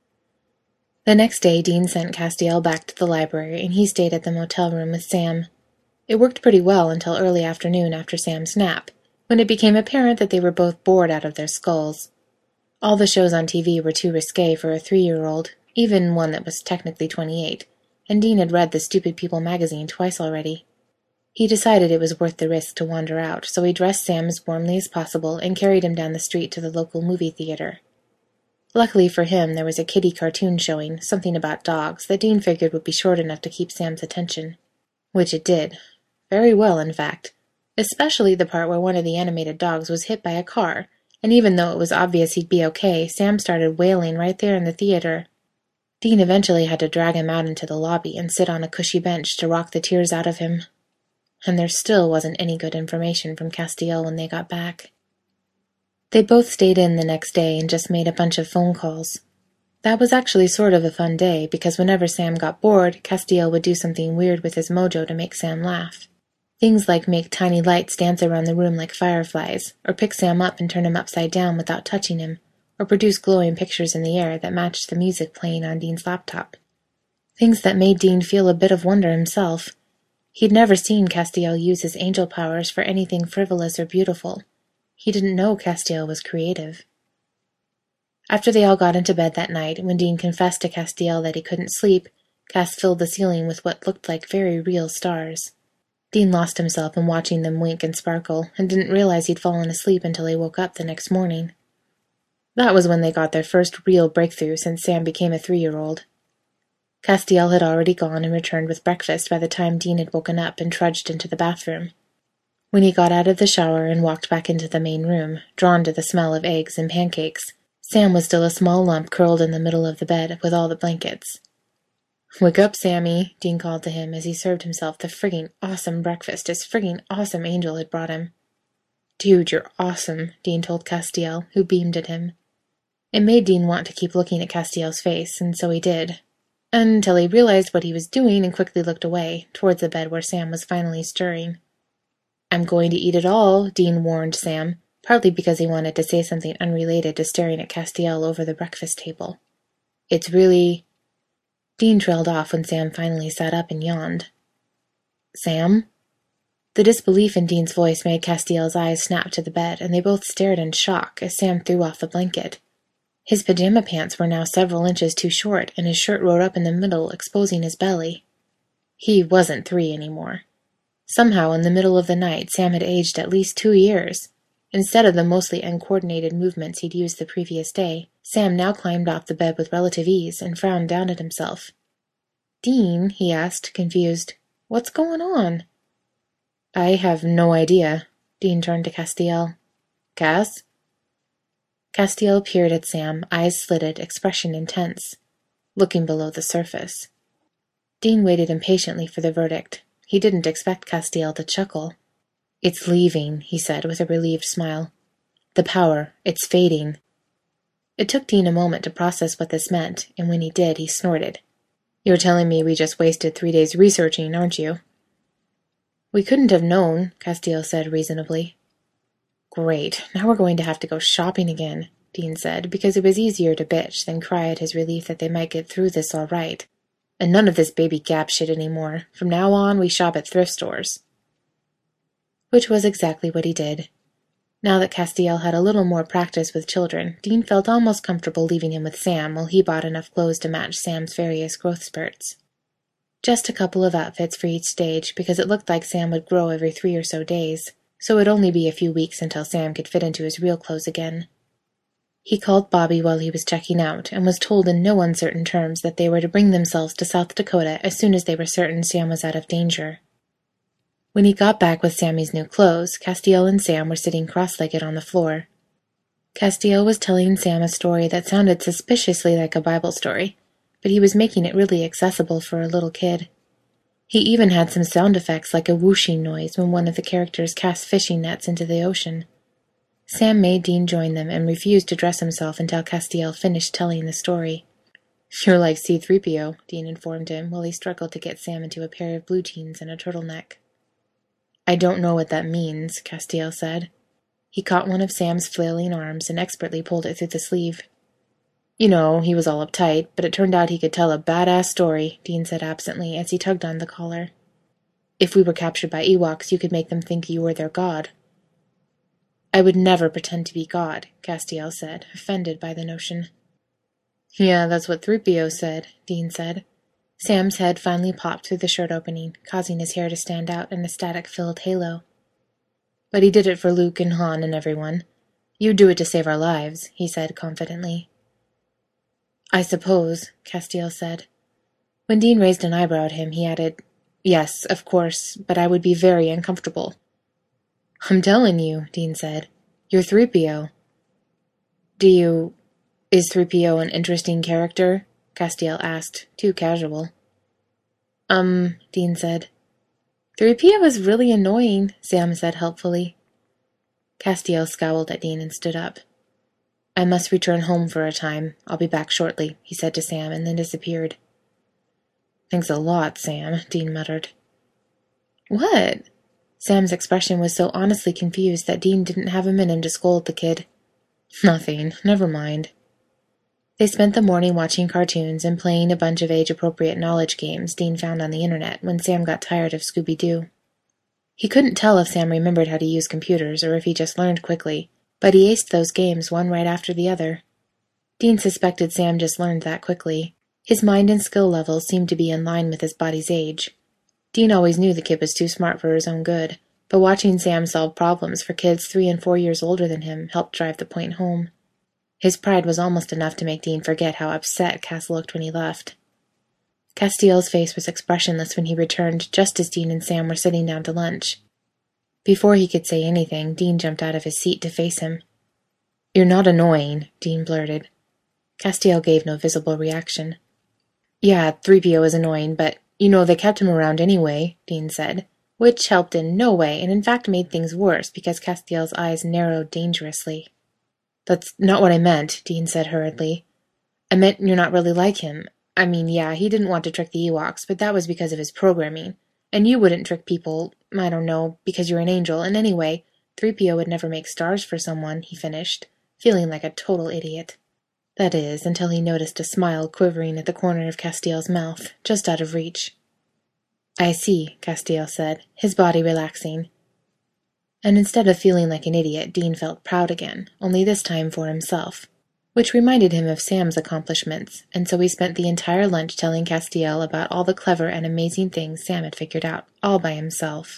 The next day, Dean sent Castiel back to the library, and he stayed at the motel room with Sam. It worked pretty well until early afternoon after Sam's nap, when it became apparent that they were both bored out of their skulls. All the shows on T V were too risque for a three-year-old, even one that was technically twenty-eight, and Dean had read the Stupid People magazine twice already. He decided it was worth the risk to wander out, so he dressed Sam as warmly as possible and carried him down the street to the local movie theater. Luckily for him, there was a kiddie cartoon showing, something about dogs, that Dean figured would be short enough to keep Sam's attention. Which it did. Very well, in fact. Especially the part where one of the animated dogs was hit by a car, and even though it was obvious he'd be okay, Sam started wailing right there in the theater. Dean eventually had to drag him out into the lobby and sit on a cushy bench to rock the tears out of him. And there still wasn't any good information from Castiel when they got back. They both stayed in the next day and just made a bunch of phone calls. That was actually sort of a fun day, because whenever Sam got bored, Castiel would do something weird with his mojo to make Sam laugh. Things like make tiny lights dance around the room like fireflies, or pick Sam up and turn him upside down without touching him, or produce glowing pictures in the air that matched the music playing on Dean's laptop. Things that made Dean feel a bit of wonder himself. He'd never seen Castiel use his angel powers for anything frivolous or beautiful. He didn't know Castiel was creative. After they all got into bed that night, when Dean confessed to Castiel that he couldn't sleep, Cass filled the ceiling with what looked like very real stars. Dean lost himself in watching them wink and sparkle, and didn't realize he'd fallen asleep until he woke up the next morning. That was when they got their first real breakthrough since Sam became a three-year-old. Castiel had already gone and returned with breakfast by the time Dean had woken up and trudged into the bathroom. When he got out of the shower and walked back into the main room, drawn to the smell of eggs and pancakes, Sam was still a small lump curled in the middle of the bed with all the blankets. "Wake up, Sammy," Dean called to him as he served himself the frigging awesome breakfast his frigging awesome angel had brought him. "Dude, you're awesome," Dean told Castiel, who beamed at him. It made Dean want to keep looking at Castiel's face, and so he did. until he realized what he was doing and quickly looked away, towards the bed where Sam was finally stirring. "I'm going to eat it all," Dean warned Sam, partly because he wanted to say something unrelated to staring at Castiel over the breakfast table. "It's really—" Dean trailed off when Sam finally sat up and yawned. "Sam?" The disbelief in Dean's voice made Castiel's eyes snap to the bed, and they both stared in shock as Sam threw off the blanket. His pajama pants were now several inches too short, and his shirt rode up in the middle, exposing his belly. He wasn't three anymore. Somehow, in the middle of the night, Sam had aged at least two years. Instead of the mostly uncoordinated movements he'd used the previous day, Sam now climbed off the bed with relative ease and frowned down at himself. "Dean," he asked, confused, "what's going on?" "I have no idea." Dean turned to Castiel. "Cass?" Castiel peered at Sam, eyes slitted, expression intense, looking below the surface. Dean waited impatiently for the verdict. He didn't expect Castiel to chuckle. "It's leaving," he said with a relieved smile. "The power, it's fading." It took Dean a moment to process what this meant, and when he did, he snorted. "You're telling me we just wasted three days researching, aren't you?" "We couldn't have known," Castiel said reasonably. "Great, now we're going to have to go shopping again," Dean said, because it was easier to bitch than cry at his relief that they might get through this all right. "And none of this baby Gap shit anymore. From now on, we shop at thrift stores." Which was exactly what he did. Now that Castiel had a little more practice with children, Dean felt almost comfortable leaving him with Sam while he bought enough clothes to match Sam's various growth spurts. Just a couple of outfits for each stage, because it looked like Sam would grow every three or so days, so it'd only be a few weeks until Sam could fit into his real clothes again. He called Bobby while he was checking out, and was told in no uncertain terms that they were to bring themselves to South Dakota as soon as they were certain Sam was out of danger. When he got back with Sammy's new clothes, Castiel and Sam were sitting cross-legged on the floor. Castiel was telling Sam a story that sounded suspiciously like a Bible story, but he was making it really accessible for a little kid. He even had some sound effects like a whooshing noise when one of the characters cast fishing nets into the ocean. Sam made Dean join them and refused to dress himself until Castiel finished telling the story. "You're like C three P O, Dean informed him, while he struggled to get Sam into a pair of blue jeans and a turtleneck. "I don't know what that means," Castiel said. He caught one of Sam's flailing arms and expertly pulled it through the sleeve. "You know, he was all uptight, but it turned out he could tell a badass story," Dean said absently as he tugged on the collar. "If we were captured by Ewoks, you could make them think you were their god." "I would never pretend to be God," Castiel said, offended by the notion. "Yeah, that's what three P O said," Dean said. Sam's head finally popped through the shirt opening, causing his hair to stand out in a static-filled halo. "But he did it for Luke and Han and everyone. You'd do it to save our lives," he said confidently. "I suppose," Castiel said. When Dean raised an eyebrow at him, he added, "Yes, of course, but I would be very uncomfortable." "I'm telling you," Dean said. "You're three P O. "Do you... Is three P O an interesting character?" Castiel asked, too casual. Um, Dean said. three P O is really annoying, Sam said helpfully. Castiel scowled at Dean and stood up. "I must return home for a time. I'll be back shortly," he said to Sam, and then disappeared. "Thanks a lot, Sam," Dean muttered. "What?" Sam's expression was so honestly confused that Dean didn't have him in him to scold the kid. "Nothing. Never mind." They spent the morning watching cartoons and playing a bunch of age-appropriate knowledge games Dean found on the internet when Sam got tired of Scooby-Doo. He couldn't tell if Sam remembered how to use computers or if he just learned quickly, but he aced those games one right after the other. Dean suspected Sam just learned that quickly. His mind and skill levels seemed to be in line with his body's age. Dean always knew the kid was too smart for his own good, but watching Sam solve problems for kids three and four years older than him helped drive the point home. His pride was almost enough to make Dean forget how upset Cass looked when he left. Castiel's face was expressionless when he returned just as Dean and Sam were sitting down to lunch. Before he could say anything, Dean jumped out of his seat to face him. "You're not annoying," Dean blurted. Castiel gave no visible reaction. "Yeah, three P O is annoying, but, you know, they kept him around anyway," Dean said, which helped in no way and in fact made things worse because Castiel's eyes narrowed dangerously. "That's not what I meant," Dean said hurriedly. "I meant you're not really like him. I mean, yeah, he didn't want to trick the Ewoks, but that was because of his programming. And you wouldn't trick people, I don't know, because you're an angel, and anyway, three P O would never make stars for someone, he finished, feeling like a total idiot. That is, until he noticed a smile quivering at the corner of Castiel's mouth, just out of reach. I see, Castiel said, his body relaxing. And instead of feeling like an idiot, Dean felt proud again, only this time for himself, which reminded him of Sam's accomplishments, and so he spent the entire lunch telling Castiel about all the clever and amazing things Sam had figured out, all by himself.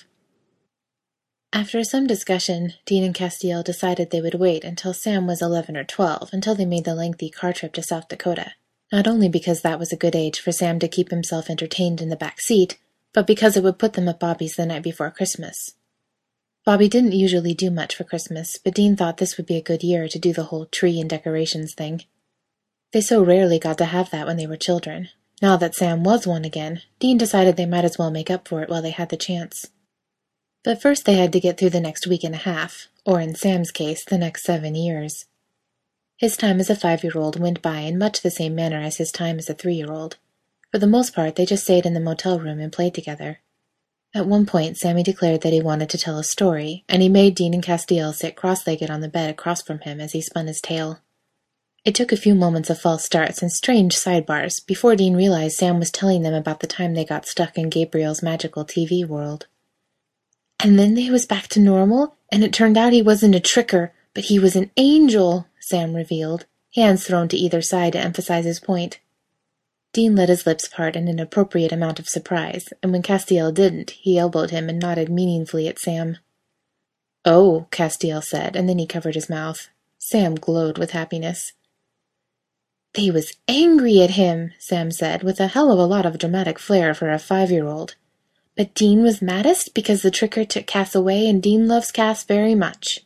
After some discussion, Dean and Castiel decided they would wait until Sam was eleven or twelve, until they made the lengthy car trip to South Dakota, not only because that was a good age for Sam to keep himself entertained in the back seat, but because it would put them at Bobby's the night before Christmas. Bobby didn't usually do much for Christmas, but Dean thought this would be a good year to do the whole tree and decorations thing. They so rarely got to have that when they were children. Now that Sam was one again, Dean decided they might as well make up for it while they had the chance. But first they had to get through the next week and a half, or in Sam's case, the next seven years. His time as a five-year-old went by in much the same manner as his time as a three-year-old. For the most part, they just stayed in the motel room and played together. At one point, Sammy declared that he wanted to tell a story, and he made Dean and Castiel sit cross-legged on the bed across from him as he spun his tale. It took a few moments of false starts and strange sidebars before Dean realized Sam was telling them about the time they got stuck in Gabriel's magical T V world. And then they was back to normal, and it turned out he wasn't a tricker, but he was an angel, Sam revealed, hands thrown to either side to emphasize his point. Dean let his lips part in an appropriate amount of surprise, and when Castiel didn't, he elbowed him and nodded meaningfully at Sam. Oh, Castiel said, and then he covered his mouth. Sam glowed with happiness. They was angry at him, Sam said, with a hell of a lot of dramatic flair for a five-year-old. But Dean was maddest because the tricker took Cass away, and Dean loves Cass very much.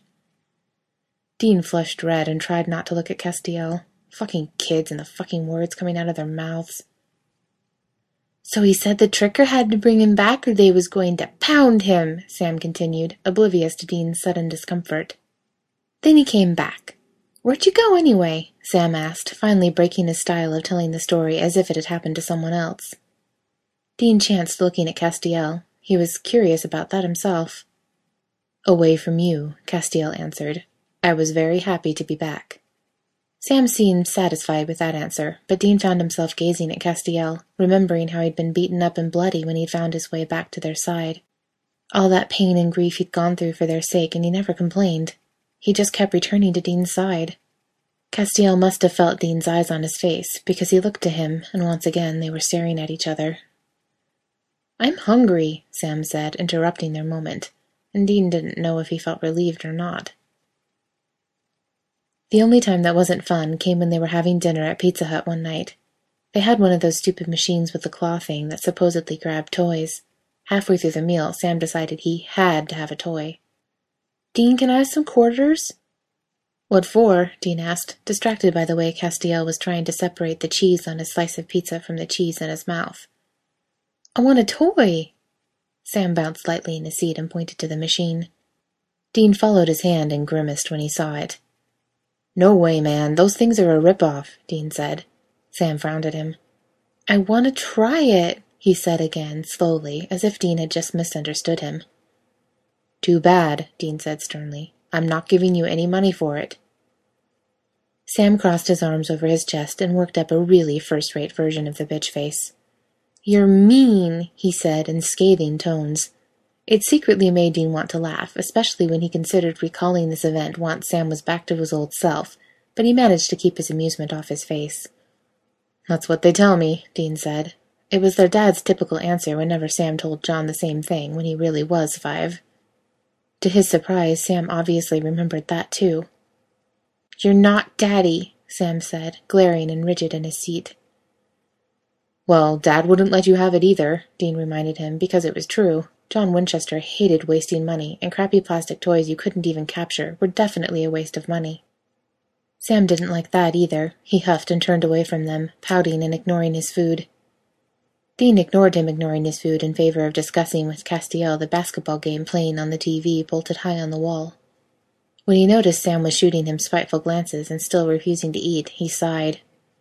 Dean flushed red and tried not to look at Castiel. Fucking kids and the fucking words coming out of their mouths. So he said the tricker had to bring him back or they was going to pound him, Sam continued, oblivious to Dean's sudden discomfort. Then he came back. Where'd you go anyway? Sam asked, finally breaking his style of telling the story as if it had happened to someone else. Dean chanced looking at Castiel. He was curious about that himself. Away from you, Castiel answered. I was very happy to be back. Sam seemed satisfied with that answer, but Dean found himself gazing at Castiel, remembering how he'd been beaten up and bloody when he'd found his way back to their side. All that pain and grief he'd gone through for their sake, and he never complained. He just kept returning to Dean's side. Castiel must have felt Dean's eyes on his face, because he looked to him, and once again they were staring at each other. I'm hungry, Sam said, interrupting their moment, and Dean didn't know if he felt relieved or not. The only time that wasn't fun came when they were having dinner at Pizza Hut one night. They had one of those stupid machines with the claw thing that supposedly grabbed toys. Halfway through the meal, Sam decided he had to have a toy. Dean, can I have some quarters? What for? Dean asked, distracted by the way Castiel was trying to separate the cheese on his slice of pizza from the cheese in his mouth. I want a toy. Sam bounced lightly in his seat and pointed to the machine. Dean followed his hand and grimaced when he saw it. No way, man. Those things are a rip-off, Dean said. Sam frowned at him. I want to try it, he said again, slowly, as if Dean had just misunderstood him. Too bad, Dean said sternly. I'm not giving you any money for it. Sam crossed his arms over his chest and worked up a really first-rate version of the bitch face. You're mean, he said in scathing tones. It secretly made Dean want to laugh, especially when he considered recalling this event once Sam was back to his old self, but he managed to keep his amusement off his face. That's what they tell me, Dean said. It was their dad's typical answer whenever Sam told John the same thing when he really was five. To his surprise, Sam obviously remembered that too. You're not Daddy, Sam said, glaring and rigid in his seat. Well, Dad wouldn't let you have it either, Dean reminded him, because it was true. John Winchester hated wasting money, and crappy plastic toys you couldn't even capture were definitely a waste of money. Sam didn't like that either. He huffed and turned away from them, pouting and ignoring his food. Dean ignored him ignoring his food in favor of discussing with Castiel the basketball game playing on the T V bolted high on the wall. When he noticed Sam was shooting him spiteful glances and still refusing to eat, he sighed.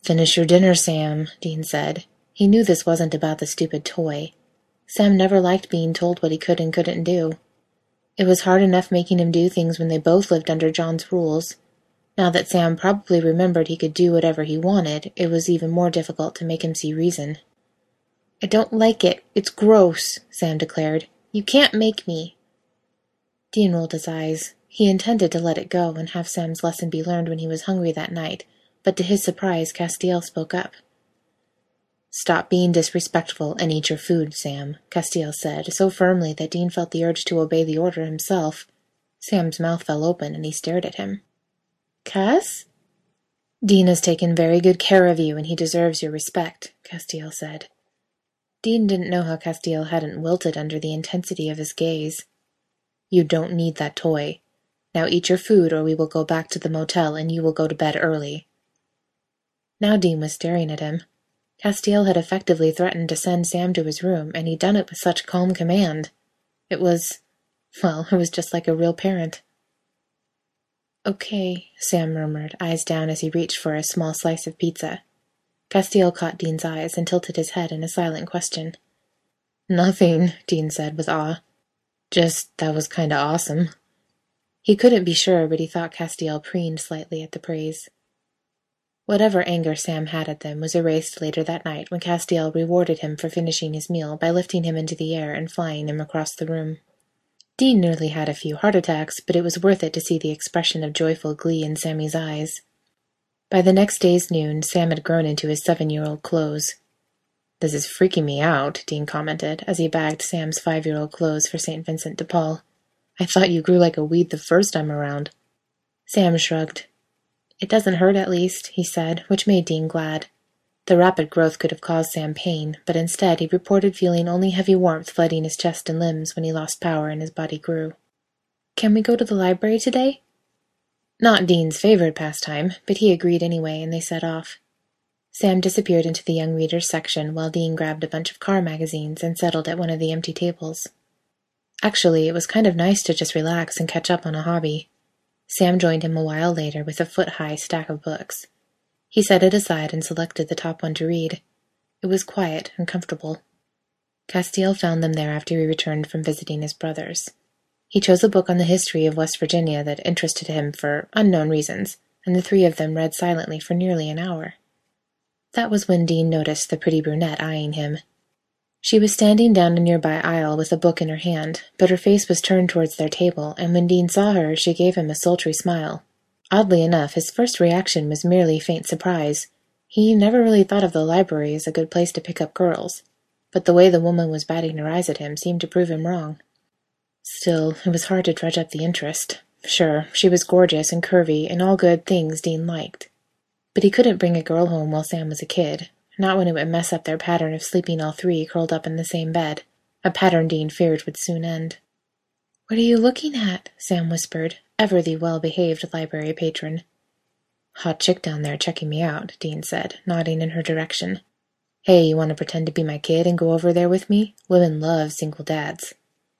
Finish your dinner, Sam, Dean said. He knew this wasn't about the stupid toy. Sam never liked being told what he could and couldn't do. It was hard enough making him do things when they both lived under John's rules. Now that Sam probably remembered he could do whatever he wanted, it was even more difficult to make him see reason. I don't like it. It's gross, Sam declared. You can't make me. Dean rolled his eyes. He intended to let it go and have Sam's lesson be learned when he was hungry that night, but to his surprise, Castiel spoke up. Stop being disrespectful and eat your food, Sam, Castiel said, so firmly that Dean felt the urge to obey the order himself. Sam's mouth fell open and he stared at him. Cass? Dean has taken very good care of you and he deserves your respect, Castiel said. Dean didn't know how Castiel hadn't wilted under the intensity of his gaze. You don't need that toy. Now eat your food or we will go back to the motel and you will go to bed early. Now Dean was staring at him. Castiel had effectively threatened to send Sam to his room, and he'd done it with such calm command. It was, well, it was just like a real parent. Okay, Sam murmured, eyes down as he reached for a small slice of pizza. Castiel caught Dean's eyes and tilted his head in a silent question. Nothing, Dean said with awe. Just, that was kinda awesome. He couldn't be sure, but he thought Castiel preened slightly at the praise. Whatever anger Sam had at them was erased later that night when Castiel rewarded him for finishing his meal by lifting him into the air and flying him across the room. Dean nearly had a few heart attacks, but it was worth it to see the expression of joyful glee in Sammy's eyes. By the next day's noon, Sam had grown into his seven-year-old clothes. This is freaking me out, Dean commented, as he bagged Sam's five-year-old clothes for Saint Vincent de Paul. I thought you grew like a weed the first time around. Sam shrugged. It doesn't hurt, at least, he said, which made Dean glad. The rapid growth could have caused Sam pain, but instead he reported feeling only heavy warmth flooding his chest and limbs when he lost power and his body grew. Can we go to the library today? Not Dean's favorite pastime, but he agreed anyway, and they set off. Sam disappeared into the young readers section while Dean grabbed a bunch of car magazines and settled at one of the empty tables. Actually, it was kind of nice to just relax and catch up on a hobby. Sam joined him a while later with a foot-high stack of books. He set it aside and selected the top one to read. It was quiet and comfortable. Castiel found them there after he returned from visiting his brothers. He chose a book on the history of West Virginia that interested him for unknown reasons, and the three of them read silently for nearly an hour. That was when Dean noticed the pretty brunette eyeing him. She was standing down a nearby aisle with a book in her hand, but her face was turned towards their table, and when Dean saw her, she gave him a sultry smile. Oddly enough, his first reaction was merely faint surprise. He never really thought of the library as a good place to pick up girls, but the way the woman was batting her eyes at him seemed to prove him wrong. Still, it was hard to dredge up the interest. Sure, she was gorgeous and curvy and all good things Dean liked. But he couldn't bring a girl home while Sam was a kid. Not when it would mess up their pattern of sleeping all three curled up in the same bed, a pattern Dean feared would soon end. "What are you looking at?" Sam whispered, ever the well-behaved library patron. "Hot chick down there checking me out," Dean said, nodding in her direction. "Hey, you want to pretend to be my kid and go over there with me? Women love single dads."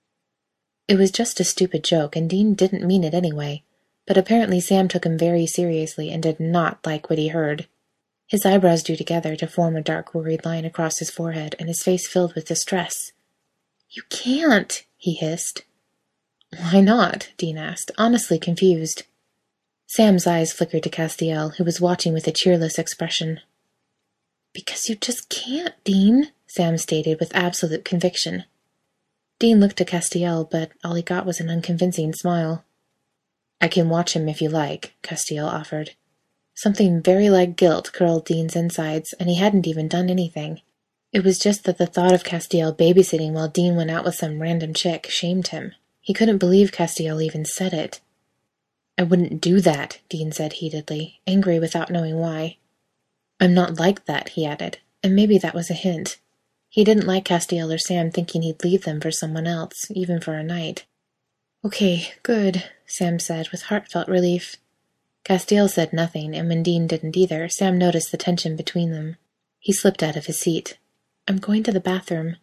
It was just a stupid joke, and Dean didn't mean it anyway, but apparently Sam took him very seriously and did not like what he heard. His eyebrows drew together to form a dark worried line across his forehead, and his face filled with distress. "You can't," he hissed. "Why not?" Dean asked, honestly confused. Sam's eyes flickered to Castiel, who was watching with a cheerless expression. "Because you just can't, Dean," Sam stated with absolute conviction. Dean looked to Castiel, but all he got was an unconvincing smile. "I can watch him if you like," Castiel offered. Something very like guilt curled Dean's insides, and he hadn't even done anything. It was just that the thought of Castiel babysitting while Dean went out with some random chick shamed him. He couldn't believe Castiel even said it. "I wouldn't do that," Dean said heatedly, angry without knowing why. "I'm not like that," he added, and maybe that was a hint. He didn't like Castiel or Sam thinking he'd leave them for someone else, even for a night. "Okay, good," Sam said with heartfelt relief. Castiel said nothing, and when Dean didn't either, Sam noticed the tension between them. He slipped out of his seat. "I'm going to the bathroom."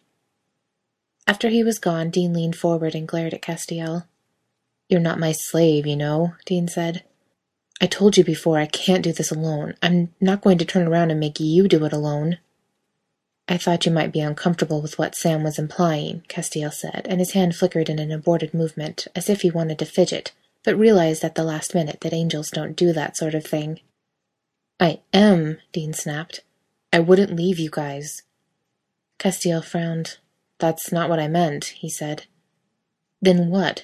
After he was gone, Dean leaned forward and glared at Castiel. "You're not my slave, you know," Dean said. I told you before I can't do this alone. I'm not going to turn around and make you do it alone. I thought you might be uncomfortable with what Sam was implying, Castiel said, and his hand flickered in an aborted movement, as if he wanted to fidget, but realized at the last minute that angels don't do that sort of thing. I am, Dean snapped. I wouldn't leave you guys. Castiel frowned. That's not what I meant, he said. Then what?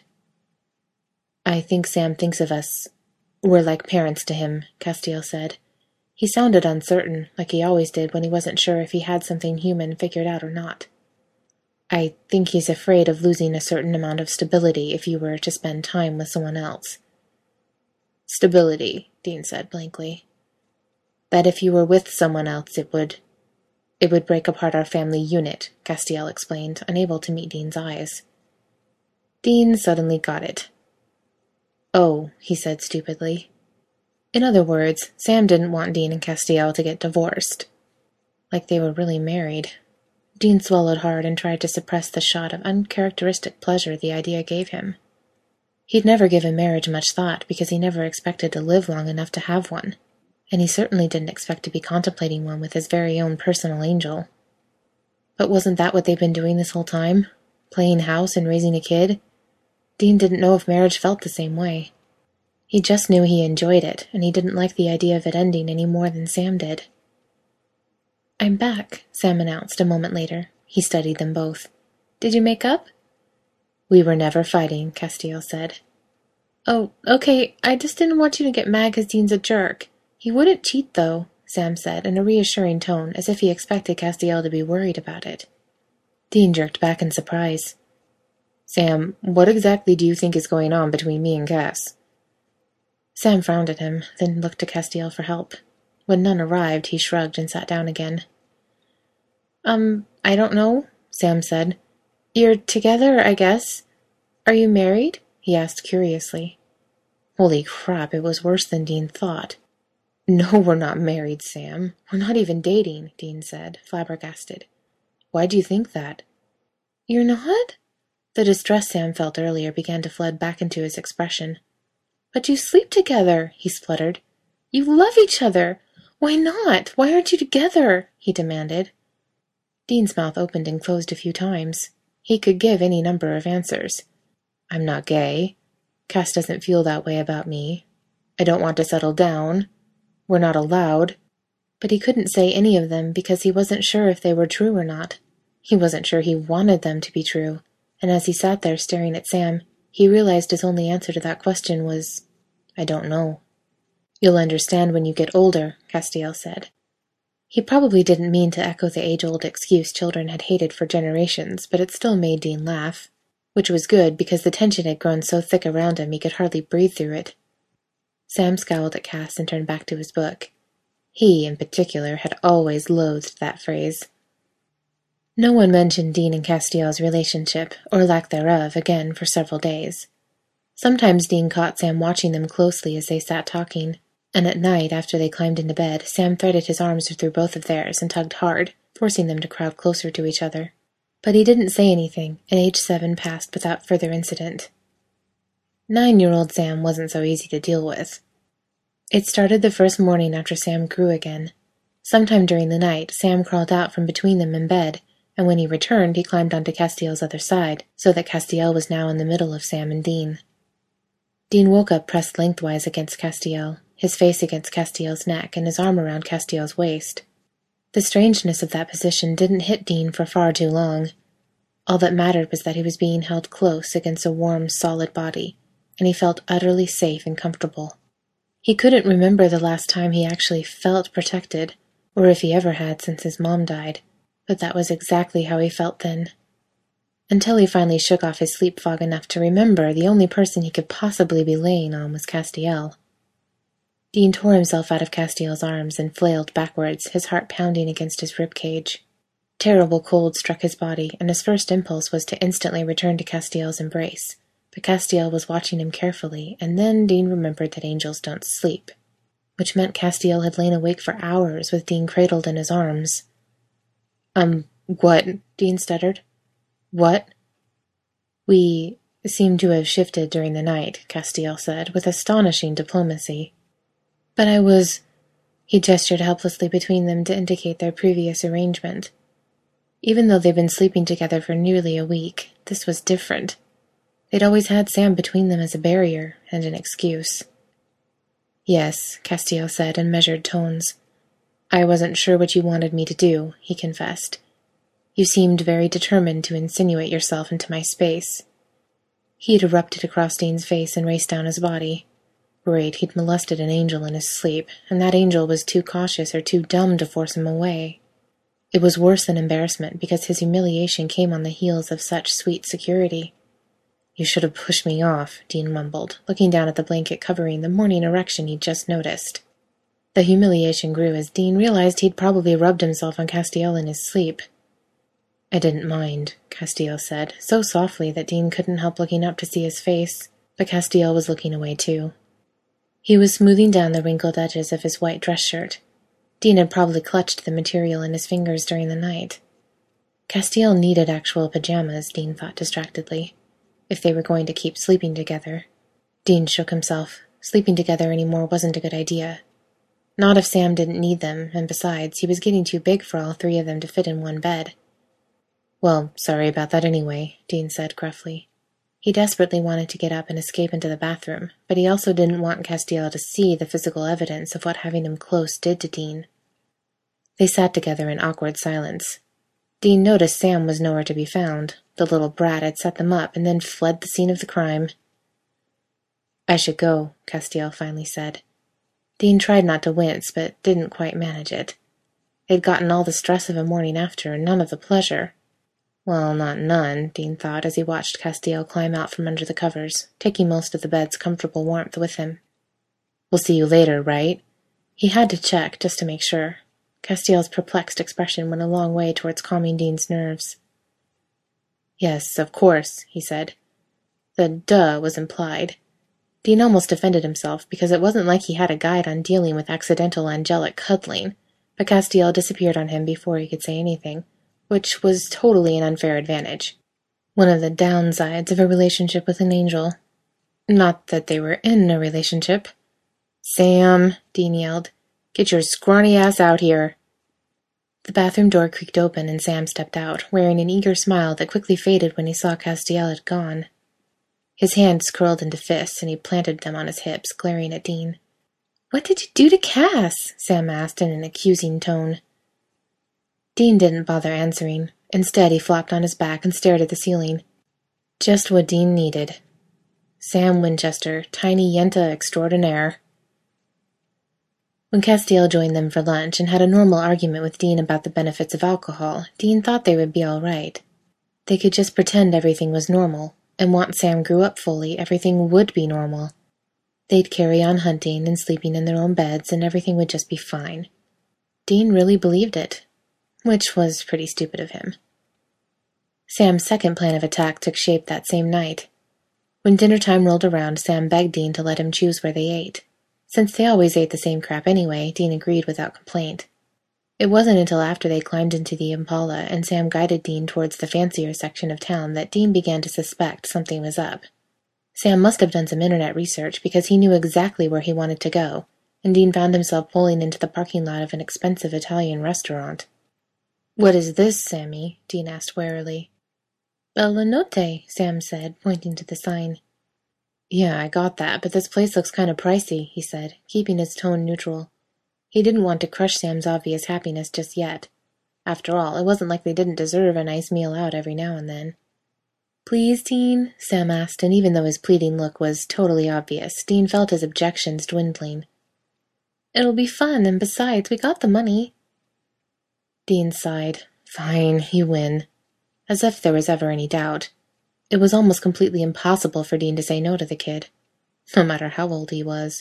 I think Sam thinks of us. We're like parents to him, Castiel said. He sounded uncertain, like he always did when he wasn't sure if he had something human figured out or not. I think he's afraid of losing a certain amount of stability if you were to spend time with someone else. Stability, Dean said blankly. That if you were with someone else, it would... It would break apart our family unit, Castiel explained, unable to meet Dean's eyes. Dean suddenly got it. Oh, he said stupidly. In other words, Sam didn't want Dean and Castiel to get divorced. Like they were really married. Dean swallowed hard and tried to suppress the shot of uncharacteristic pleasure the idea gave him. He'd never given marriage much thought because he never expected to live long enough to have one, and he certainly didn't expect to be contemplating one with his very own personal angel. But wasn't that what they'd been doing this whole time? Playing house and raising a kid? Dean didn't know if marriage felt the same way. He just knew he enjoyed it, and he didn't like the idea of it ending any more than Sam did. I'm back, Sam announced a moment later. He studied them both. Did you make up? We were never fighting, Castiel said. Oh, okay, I just didn't want you to get mad because Dean's a jerk. He wouldn't cheat, though, Sam said in a reassuring tone, as if he expected Castiel to be worried about it. Dean jerked back in surprise. Sam, what exactly do you think is going on between me and Cass? Sam frowned at him, then looked to Castiel for help. When none arrived, he shrugged and sat down again. Um, I don't know, Sam said. You're together, I guess. Are you married? He asked curiously. Holy crap, it was worse than Dean thought. No, we're not married, Sam. We're not even dating, Dean said, flabbergasted. Why do you think that? You're not? The distress Sam felt earlier began to flood back into his expression. But you sleep together, he spluttered. You love each other. Why not? Why aren't you together? He demanded. Dean's mouth opened and closed a few times. He could give any number of answers. I'm not gay. Cass doesn't feel that way about me. I don't want to settle down. We're not allowed. But he couldn't say any of them because he wasn't sure if they were true or not. He wasn't sure he wanted them to be true, and as he sat there staring at Sam, he realized his only answer to that question was, I don't know. You'll understand when you get older, Castiel said. He probably didn't mean to echo the age-old excuse children had hated for generations, but it still made Dean laugh, which was good because the tension had grown so thick around him he could hardly breathe through it. Sam scowled at Cass and turned back to his book. He, in particular, had always loathed that phrase. No one mentioned Dean and Castiel's relationship, or lack thereof, again for several days. Sometimes Dean caught Sam watching them closely as they sat talking, and at night, after they climbed into bed, Sam threaded his arms through both of theirs and tugged hard, forcing them to crowd closer to each other. But he didn't say anything, and age seven passed without further incident. Nine-year-old Sam wasn't so easy to deal with. It started the first morning after Sam grew again. Sometime during the night, Sam crawled out from between them in bed, and when he returned, he climbed onto Castiel's other side, so that Castiel was now in the middle of Sam and Dean. Dean woke up pressed lengthwise against Castiel, his face against Castiel's neck and his arm around Castiel's waist. The strangeness of that position didn't hit Dean for far too long. All that mattered was that he was being held close against a warm, solid body, and he felt utterly safe and comfortable. He couldn't remember the last time he actually felt protected, or if he ever had since his mom died, but that was exactly how he felt then. Until he finally shook off his sleep fog enough to remember the only person he could possibly be laying on was Castiel. Dean tore himself out of Castiel's arms and flailed backwards, his heart pounding against his rib cage. Terrible cold struck his body, and his first impulse was to instantly return to Castiel's embrace. But Castiel was watching him carefully, and then Dean remembered that angels don't sleep, which meant Castiel had lain awake for hours with Dean cradled in his arms. Um, what? Dean stuttered. What? We seem to have shifted during the night, Castiel said, with astonishing diplomacy. But I was... He gestured helplessly between them to indicate their previous arrangement. Even though they'd been sleeping together for nearly a week, this was different. They'd always had Sam between them as a barrier and an excuse. Yes, Castiel said in measured tones. I wasn't sure what you wanted me to do, he confessed. You seemed very determined to insinuate yourself into my space. He had erupted across Dean's face and raced down his body. Great, he'd molested an angel in his sleep, and that angel was too cautious or too dumb to force him away. It was worse than embarrassment, because his humiliation came on the heels of such sweet security. You should have pushed me off, Dean mumbled, looking down at the blanket covering the morning erection he'd just noticed. The humiliation grew as Dean realized he'd probably rubbed himself on Castiel in his sleep. I didn't mind, Castiel said, so softly that Dean couldn't help looking up to see his face, but Castiel was looking away too. He was smoothing down the wrinkled edges of his white dress shirt. Dean had probably clutched the material in his fingers during the night. Castiel needed actual pajamas, Dean thought distractedly, if they were going to keep sleeping together. Dean shook himself. Sleeping together anymore wasn't a good idea. Not if Sam didn't need them, and besides, he was getting too big for all three of them to fit in one bed. Well, sorry about that anyway, Dean said gruffly. He desperately wanted to get up and escape into the bathroom, but he also didn't want Castiel to see the physical evidence of what having him close did to Dean. They sat together in awkward silence. Dean noticed Sam was nowhere to be found. The little brat had set them up and then fled the scene of the crime. I should go, Castiel finally said. Dean tried not to wince, but didn't quite manage it. They'd gotten all the stress of a morning after, and none of the pleasure. Well, not none, Dean thought, as he watched Castiel climb out from under the covers, taking most of the bed's comfortable warmth with him. We'll see you later, right? He had to check, just to make sure. Castiel's perplexed expression went a long way towards calming Dean's nerves. Yes, of course, he said. The duh was implied. Dean almost defended himself, because it wasn't like he had a guide on dealing with accidental angelic cuddling, but Castiel disappeared on him before he could say anything, which was totally an unfair advantage. One of the downsides of a relationship with an angel. Not that they were in a relationship. Sam, Dean yelled, get your scrawny ass out here. The bathroom door creaked open and Sam stepped out, wearing an eager smile that quickly faded when he saw Castiel had gone. His hands curled into fists and he planted them on his hips, glaring at Dean. What did you do to Cass? Sam asked in an accusing tone. Dean didn't bother answering. Instead, he flopped on his back and stared at the ceiling. Just what Dean needed. Sam Winchester, tiny Yenta extraordinaire. When Castiel joined them for lunch and had a normal argument with Dean about the benefits of alcohol, Dean thought they would be all right. They could just pretend everything was normal, and once Sam grew up fully, everything would be normal. They'd carry on hunting and sleeping in their own beds, and everything would just be fine. Dean really believed it, which was pretty stupid of him. Sam's second plan of attack took shape that same night. When dinner time rolled around, Sam begged Dean to let him choose where they ate. Since they always ate the same crap anyway, Dean agreed without complaint. It wasn't until after they climbed into the Impala and Sam guided Dean towards the fancier section of town that Dean began to suspect something was up. Sam must have done some internet research because he knew exactly where he wanted to go, and Dean found himself pulling into the parking lot of an expensive Italian restaurant. What is this, Sammy? Dean asked warily. Bella Notte, Sam said, pointing to the sign. Yeah, I got that, but this place looks kind of pricey, he said, keeping his tone neutral. He didn't want to crush Sam's obvious happiness just yet. After all, it wasn't like they didn't deserve a nice meal out every now and then. Please, Dean? Sam asked, and even though his pleading look was totally obvious, Dean felt his objections dwindling. It'll be fun, and besides, we got the money. Dean sighed. Fine, you win. As if there was ever any doubt. It was almost completely impossible for Dean to say no to the kid, no matter how old he was.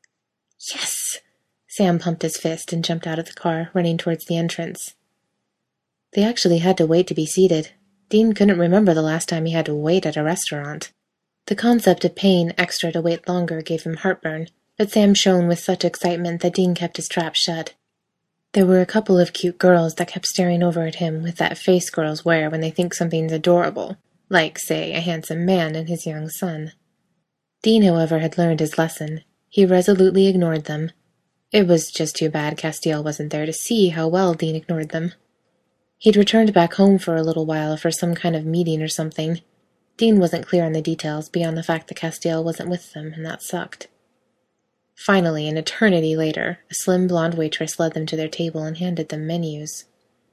Yes! Sam pumped his fist and jumped out of the car, running towards the entrance. They actually had to wait to be seated. Dean couldn't remember the last time he had to wait at a restaurant. The concept of paying extra to wait longer gave him heartburn, but Sam shone with such excitement that Dean kept his trap shut. There were a couple of cute girls that kept staring over at him with that face girls wear when they think something's adorable, like, say, a handsome man and his young son. Dean, however, had learned his lesson. He resolutely ignored them. It was just too bad Castiel wasn't there to see how well Dean ignored them. He'd returned back home for a little while for some kind of meeting or something. Dean wasn't clear on the details beyond the fact that Castiel wasn't with them, and that sucked. Finally, an eternity later, a slim blonde waitress led them to their table and handed them menus.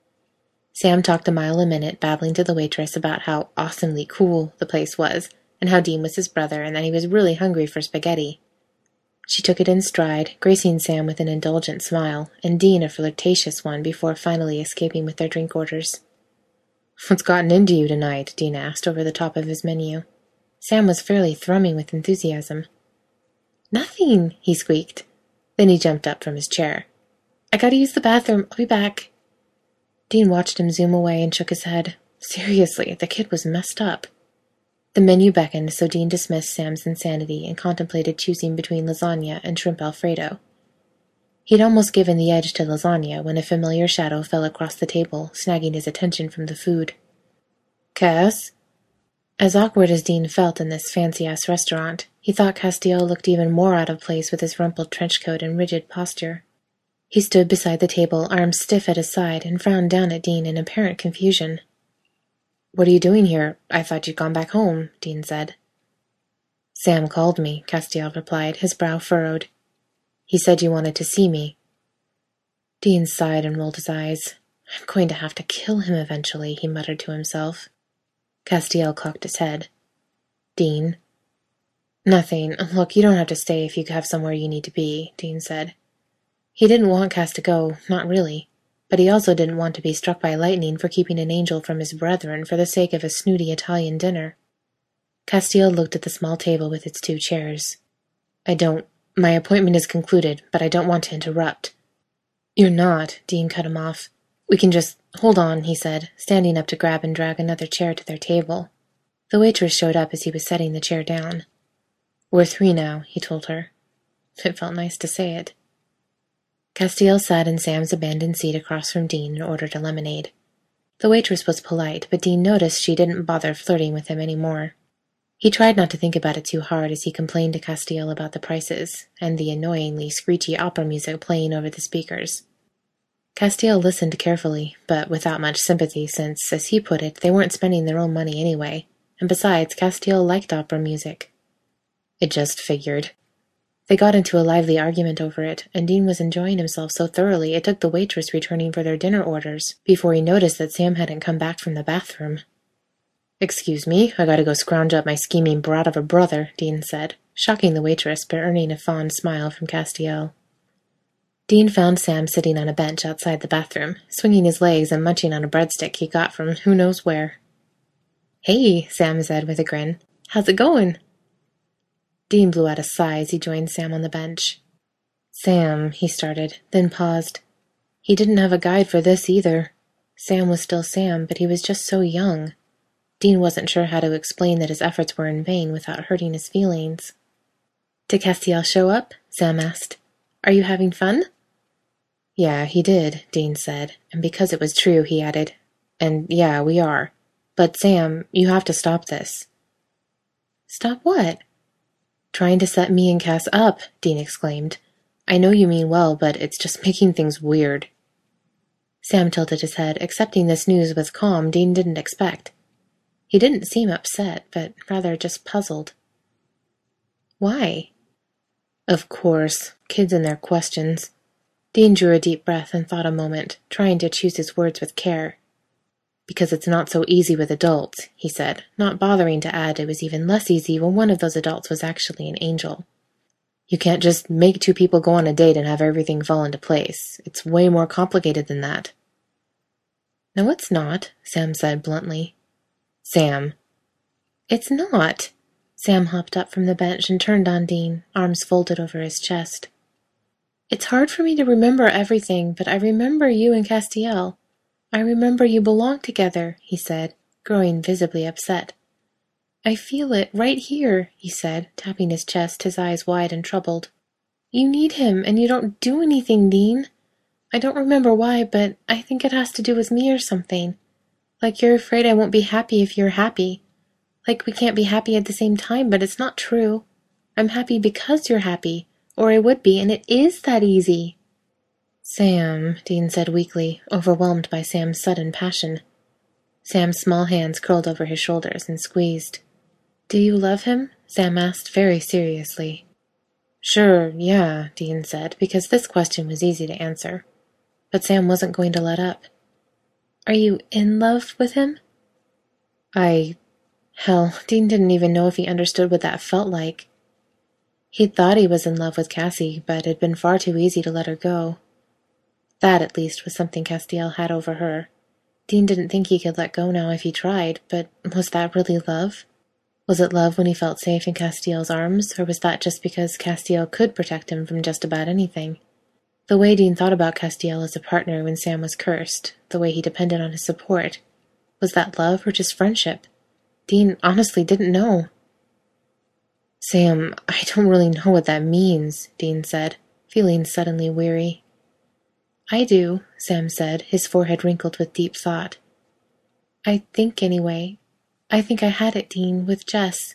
Sam talked a mile a minute, babbling to the waitress about how awesomely cool the place was, and how Dean was his brother, and that he was really hungry for spaghetti. She took it in stride, gracing Sam with an indulgent smile, and Dean a flirtatious one before finally escaping with their drink orders. "What's gotten into you tonight?" Dean asked over the top of his menu. Sam was fairly thrumming with enthusiasm. "Nothing," he squeaked. Then he jumped up from his chair. "I gotta use the bathroom. I'll be back." Dean watched him zoom away and shook his head. Seriously, the kid was messed up. The menu beckoned, so Dean dismissed Sam's insanity and contemplated choosing between lasagna and shrimp Alfredo. He'd almost given the edge to lasagna when a familiar shadow fell across the table, snagging his attention from the food. "Cass?" As awkward as Dean felt in this fancy-ass restaurant, he thought Castiel looked even more out of place with his rumpled trenchcoat and rigid posture. He stood beside the table, arms stiff at his side, and frowned down at Dean in apparent confusion. "What are you doing here? I thought you'd gone back home," Dean said. "Sam called me," Castiel replied, his brow furrowed. "He said you wanted to see me." Dean sighed and rolled his eyes. "I'm going to have to kill him eventually," he muttered to himself. Castiel cocked his head. "Dean?" "Nothing. Look, you don't have to stay if you have somewhere you need to be," Dean said. He didn't want Cass to go, not really. But he also didn't want to be struck by lightning for keeping an angel from his brethren for the sake of a snooty Italian dinner. Castiel looked at the small table with its two chairs. "I don't... My appointment is concluded, but I don't want to interrupt." "You're not," Dean cut him off. "We can just... Hold on," he said, standing up to grab and drag another chair to their table. The waitress showed up as he was setting the chair down. "We're three now," he told her. It felt nice to say it. Castiel sat in Sam's abandoned seat across from Dean and ordered a lemonade. The waitress was polite, but Dean noticed she didn't bother flirting with him any more. He tried not to think about it too hard as he complained to Castiel about the prices, and the annoyingly screechy opera music playing over the speakers. Castiel listened carefully, but without much sympathy since, as he put it, they weren't spending their own money anyway, and besides, Castiel liked opera music. It just figured. They got into a lively argument over it, and Dean was enjoying himself so thoroughly it took the waitress returning for their dinner orders before he noticed that Sam hadn't come back from the bathroom. "Excuse me, I gotta go scrounge up my scheming brat of a brother," Dean said, shocking the waitress but earning a fond smile from Castiel. Dean found Sam sitting on a bench outside the bathroom, swinging his legs and munching on a breadstick he got from who knows where. "Hey," Sam said with a grin. "How's it going?" Dean blew out a sigh as he joined Sam on the bench. "Sam," he started, then paused. He didn't have a guide for this either. Sam was still Sam, but he was just so young. Dean wasn't sure how to explain that his efforts were in vain without hurting his feelings. "Did Castiel show up?" Sam asked. "Are you having fun?" "Yeah, he did," Dean said, and because it was true, he added, "And yeah, we are. But Sam, you have to stop this." "Stop what?" "Trying to set me and Cass up," Dean exclaimed. "I know you mean well, but it's just making things weird." Sam tilted his head, accepting this news with calm Dean didn't expect. He didn't seem upset, but rather just puzzled. "Why?" Of course, kids and their questions. Dean drew a deep breath and thought a moment, trying to choose his words with care. "Because it's not so easy with adults," he said, not bothering to add it was even less easy when one of those adults was actually an angel. "You can't just make two people go on a date and have everything fall into place. It's way more complicated than that." "No, it's not," Sam said bluntly. "Sam." "It's not." Sam hopped up from the bench and turned on Dean, arms folded over his chest. "It's hard for me to remember everything, but I remember you and Castiel. I remember you belong together," he said, growing visibly upset. "I feel it right here," he said, tapping his chest, his eyes wide and troubled. "You need him, and you don't do anything, Dean. I don't remember why, but I think it has to do with me or something. Like you're afraid I won't be happy if you're happy. Like we can't be happy at the same time, but it's not true. I'm happy because you're happy, or I would be, and it is that easy." Sam, Dean said weakly, overwhelmed by Sam's sudden passion. Sam's small hands curled over his shoulders and squeezed. Do you love him? Sam asked very seriously. Sure, yeah, Dean said, because this question was easy to answer. But Sam wasn't going to let up. Are you in love with him? I... Hell, Dean didn't even know if he understood what that felt like. He'd thought he was in love with Cassie, but it'd been far too easy to let her go. That, at least, was something Castiel had over her. Dean didn't think he could let go now if he tried, but was that really love? Was it love when he felt safe in Castiel's arms, or was that just because Castiel could protect him from just about anything? The way Dean thought about Castiel as a partner when Sam was cursed, the way he depended on his support, was that love or just friendship? Dean honestly didn't know. Sam, I don't really know what that means, Dean said, feeling suddenly weary. I do, Sam said, his forehead wrinkled with deep thought. I think, anyway. I think I had it, Dean, with Jess.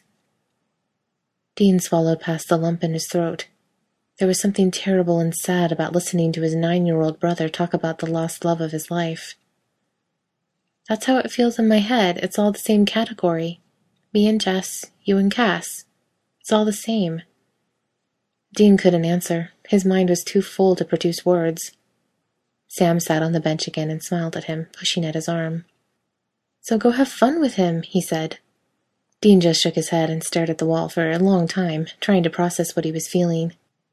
Dean swallowed past the lump in his throat. There was something terrible and sad about listening to his nine-year-old brother talk about the lost love of his life. That's how it feels in my head. It's all the same category. Me and Jess, you and Cass. It's all the same. Dean couldn't answer. His mind was too full to produce words. Sam sat on the bench again and smiled at him, pushing at his arm. So go have fun with him, he said. Dean just shook his head and stared at the wall for a long time, trying to process what he was feeling.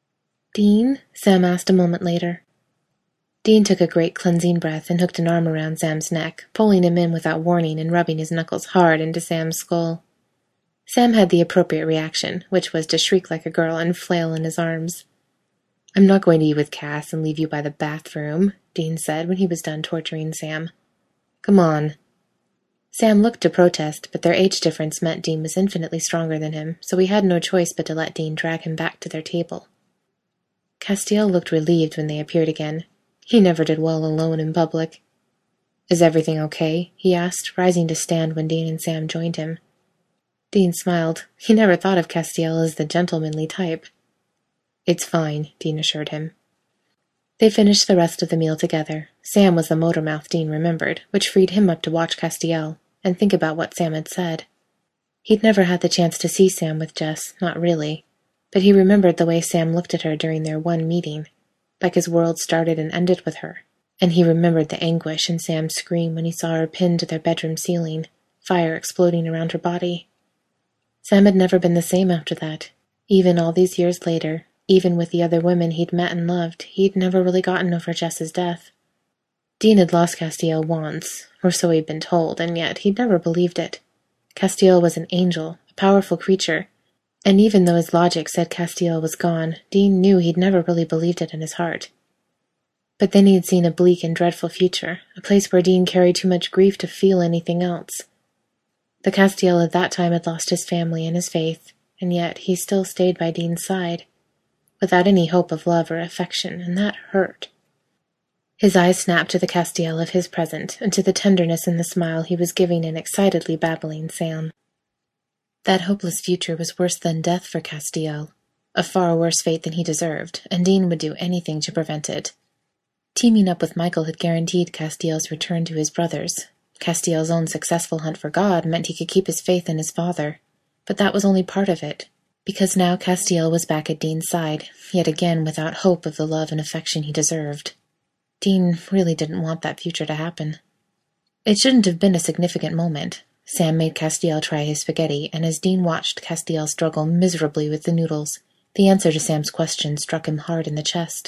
Dean? Sam asked a moment later. Dean took a great cleansing breath and hooked an arm around Sam's neck, pulling him in without warning and rubbing his knuckles hard into Sam's skull. Sam had the appropriate reaction, which was to shriek like a girl and flail in his arms. I'm not going to eat with Cass and leave you by the bathroom, Dean said when he was done torturing Sam. Come on. Sam looked to protest, but their age difference meant Dean was infinitely stronger than him, so he had no choice but to let Dean drag him back to their table. Castiel looked relieved when they appeared again. He never did well alone in public. Is everything okay? He asked, rising to stand when Dean and Sam joined him. Dean smiled. He never thought of Castiel as the gentlemanly type. It's fine, Dean assured him. They finished the rest of the meal together. Sam was the motor mouth Dean remembered, which freed him up to watch Castiel and think about what Sam had said. He'd never had the chance to see Sam with Jess, not really, but he remembered the way Sam looked at her during their one meeting, like his world started and ended with her, and he remembered the anguish in Sam's scream when he saw her pinned to their bedroom ceiling, fire exploding around her body. Sam had never been the same after that. Even all these years later, even with the other women he'd met and loved, he'd never really gotten over Jess's death. Dean had lost Castiel once, or so he'd been told, and yet he'd never believed it. Castiel was an angel, a powerful creature, and even though his logic said Castiel was gone, Dean knew he'd never really believed it in his heart. But then he'd seen a bleak and dreadful future, a place where Dean carried too much grief to feel anything else. The Castiel at that time had lost his family and his faith, and yet he still stayed by Dean's side, without any hope of love or affection, and that hurt. His eyes snapped to the Castiel of his present, and to the tenderness in the smile he was giving an excitedly babbling Sam. That hopeless future was worse than death for Castiel, a far worse fate than he deserved, and Dean would do anything to prevent it. Teaming up with Michael had guaranteed Castiel's return to his brothers. Castiel's own successful hunt for God meant he could keep his faith in his father, but that was only part of it, because now Castiel was back at Dean's side, yet again without hope of the love and affection he deserved. Dean really didn't want that future to happen. It shouldn't have been a significant moment. Sam made Castiel try his spaghetti, and as Dean watched Castiel struggle miserably with the noodles, the answer to Sam's question struck him hard in the chest.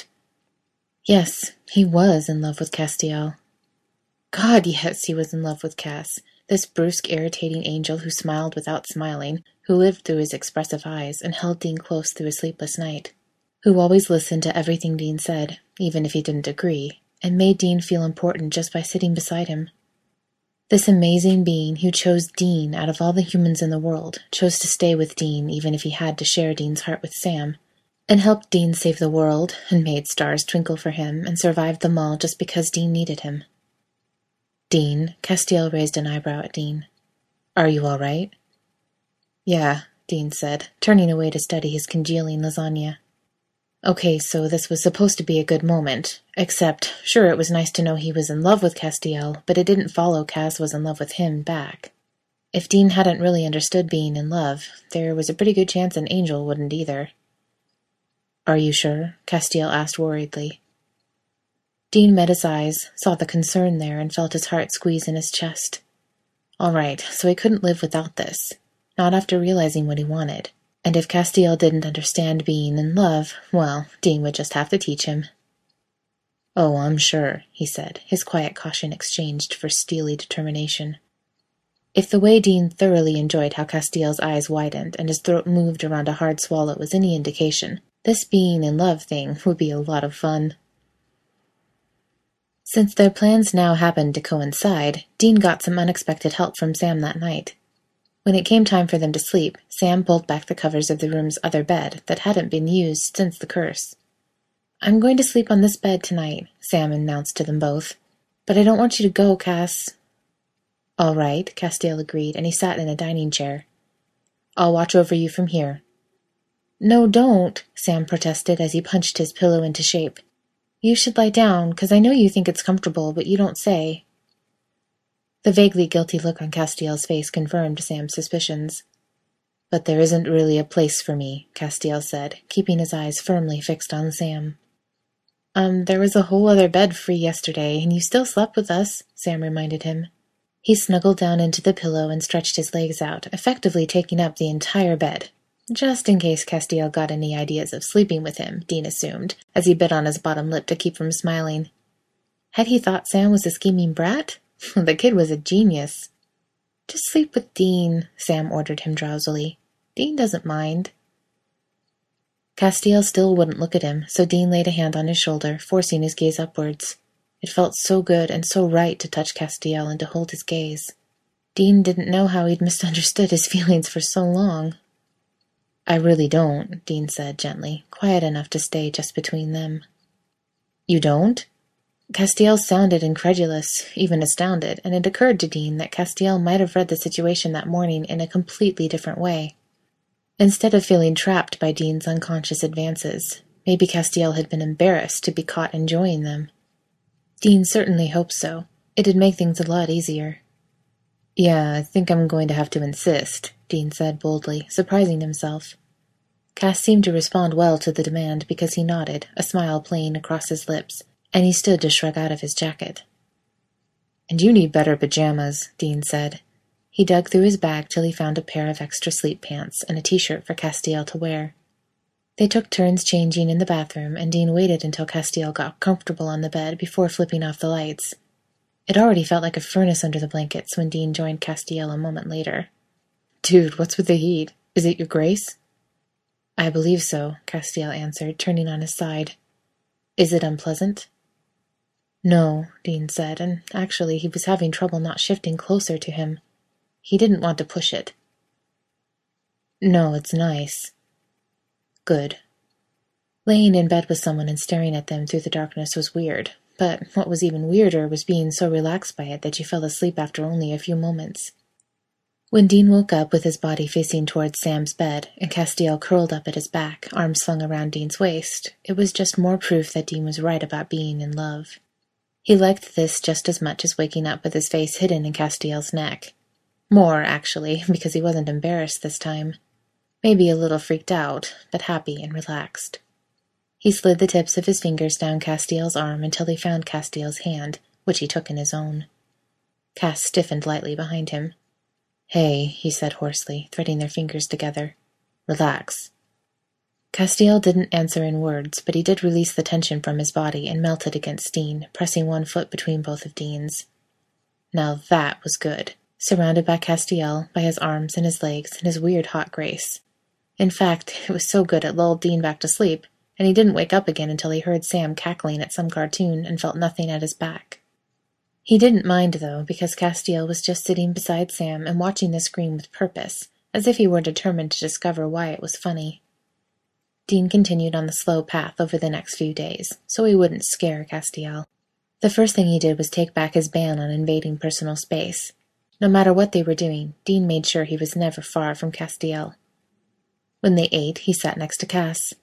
Yes, he was in love with Castiel. God, yes, he was in love with Cass, this brusque, irritating angel who smiled without smiling, who lived through his expressive eyes and held Dean close through a sleepless night, who always listened to everything Dean said, even if he didn't agree, and made Dean feel important just by sitting beside him. This amazing being who chose Dean out of all the humans in the world, chose to stay with Dean even if he had to share Dean's heart with Sam, and helped Dean save the world, and made stars twinkle for him, and survived them all just because Dean needed him. Dean, Castiel raised an eyebrow at Dean. Are you all right? Yeah, Dean said, turning away to study his congealing lasagna. Okay, so this was supposed to be a good moment. Except, sure, it was nice to know he was in love with Castiel, but it didn't follow Cass was in love with him back. If Dean hadn't really understood being in love, there was a pretty good chance an angel wouldn't either. Are you sure? Castiel asked worriedly. Dean met his eyes, saw the concern there, and felt his heart squeeze in his chest. All right, so he couldn't live without this. Not after realizing what he wanted. And if Castiel didn't understand being in love, well, Dean would just have to teach him. Oh, I'm sure, he said, his quiet caution exchanged for steely determination. If the way Dean thoroughly enjoyed how Castiel's eyes widened and his throat moved around a hard swallow was any indication, this being in love thing would be a lot of fun. Since their plans now happened to coincide, Dean got some unexpected help from Sam that night. When it came time for them to sleep, Sam pulled back the covers of the room's other bed that hadn't been used since the curse. I'm going to sleep on this bed tonight, Sam announced to them both. But I don't want you to go, Cass. All right, Castiel agreed, and he sat in a dining chair. I'll watch over you from here. No, don't, Sam protested as he punched his pillow into shape. You should lie down, because I know you think it's comfortable, but you don't say. The vaguely guilty look on Castiel's face confirmed Sam's suspicions. But there isn't really a place for me, Castiel said, keeping his eyes firmly fixed on Sam. Um, there was a whole other bed free yesterday, and you still slept with us, Sam reminded him. He snuggled down into the pillow and stretched his legs out, effectively taking up the entire bed. Just in case Castiel got any ideas of sleeping with him, Dean assumed, as he bit on his bottom lip to keep from smiling. Had he thought Sam was a scheming brat? The kid was a genius. Just sleep with Dean, Sam ordered him drowsily. Dean doesn't mind. Castiel still wouldn't look at him, so Dean laid a hand on his shoulder, forcing his gaze upwards. It felt so good and so right to touch Castiel and to hold his gaze. Dean didn't know how he'd misunderstood his feelings for so long. I really don't, Dean said gently, quiet enough to stay just between them. You don't? Castiel sounded incredulous, even astounded, and it occurred to Dean that Castiel might have read the situation that morning in a completely different way. Instead of feeling trapped by Dean's unconscious advances, maybe Castiel had been embarrassed to be caught enjoying them. Dean certainly hoped so. It'd make things a lot easier. Yeah, I think I'm going to have to insist, Dean said boldly, surprising himself. Cass seemed to respond well to the demand because he nodded, a smile playing across his lips, and he stood to shrug out of his jacket. And you need better pajamas, Dean said. He dug through his bag till he found a pair of extra sleep pants and a t-shirt for Castiel to wear. They took turns changing in the bathroom, and Dean waited until Castiel got comfortable on the bed before flipping off the lights. It already felt like a furnace under the blankets when Dean joined Castiel a moment later. Dude, what's with the heat? Is it your grace? I believe so, Castiel answered, turning on his side. Is it unpleasant? No, Dean said, and actually he was having trouble not shifting closer to him. He didn't want to push it. No, it's nice. Good. Laying in bed with someone and staring at them through the darkness was weird, but what was even weirder was being so relaxed by it that you fell asleep after only a few moments. When Dean woke up with his body facing towards Sam's bed and Castiel curled up at his back, arms slung around Dean's waist, it was just more proof that Dean was right about being in love. He liked this just as much as waking up with his face hidden in Castiel's neck. More, actually, because he wasn't embarrassed this time. Maybe a little freaked out, but happy and relaxed. He slid the tips of his fingers down Castiel's arm until he found Castiel's hand, which he took in his own. Cass stiffened lightly behind him. Hey, he said hoarsely, threading their fingers together. Relax. Castiel didn't answer in words, but he did release the tension from his body and melted against Dean, pressing one foot between both of Dean's. Now that was good. Surrounded by Castiel, by his arms and his legs and his weird hot grace. In fact, it was so good it lulled Dean back to sleep, and he didn't wake up again until he heard Sam cackling at some cartoon and felt nothing at his back. He didn't mind, though, because Castiel was just sitting beside Sam and watching the screen with purpose, as if he were determined to discover why it was funny. Dean continued on the slow path over the next few days, so he wouldn't scare Castiel. The first thing he did was take back his ban on invading personal space. No matter what they were doing, Dean made sure he was never far from Castiel. When they ate, he sat next to Cass.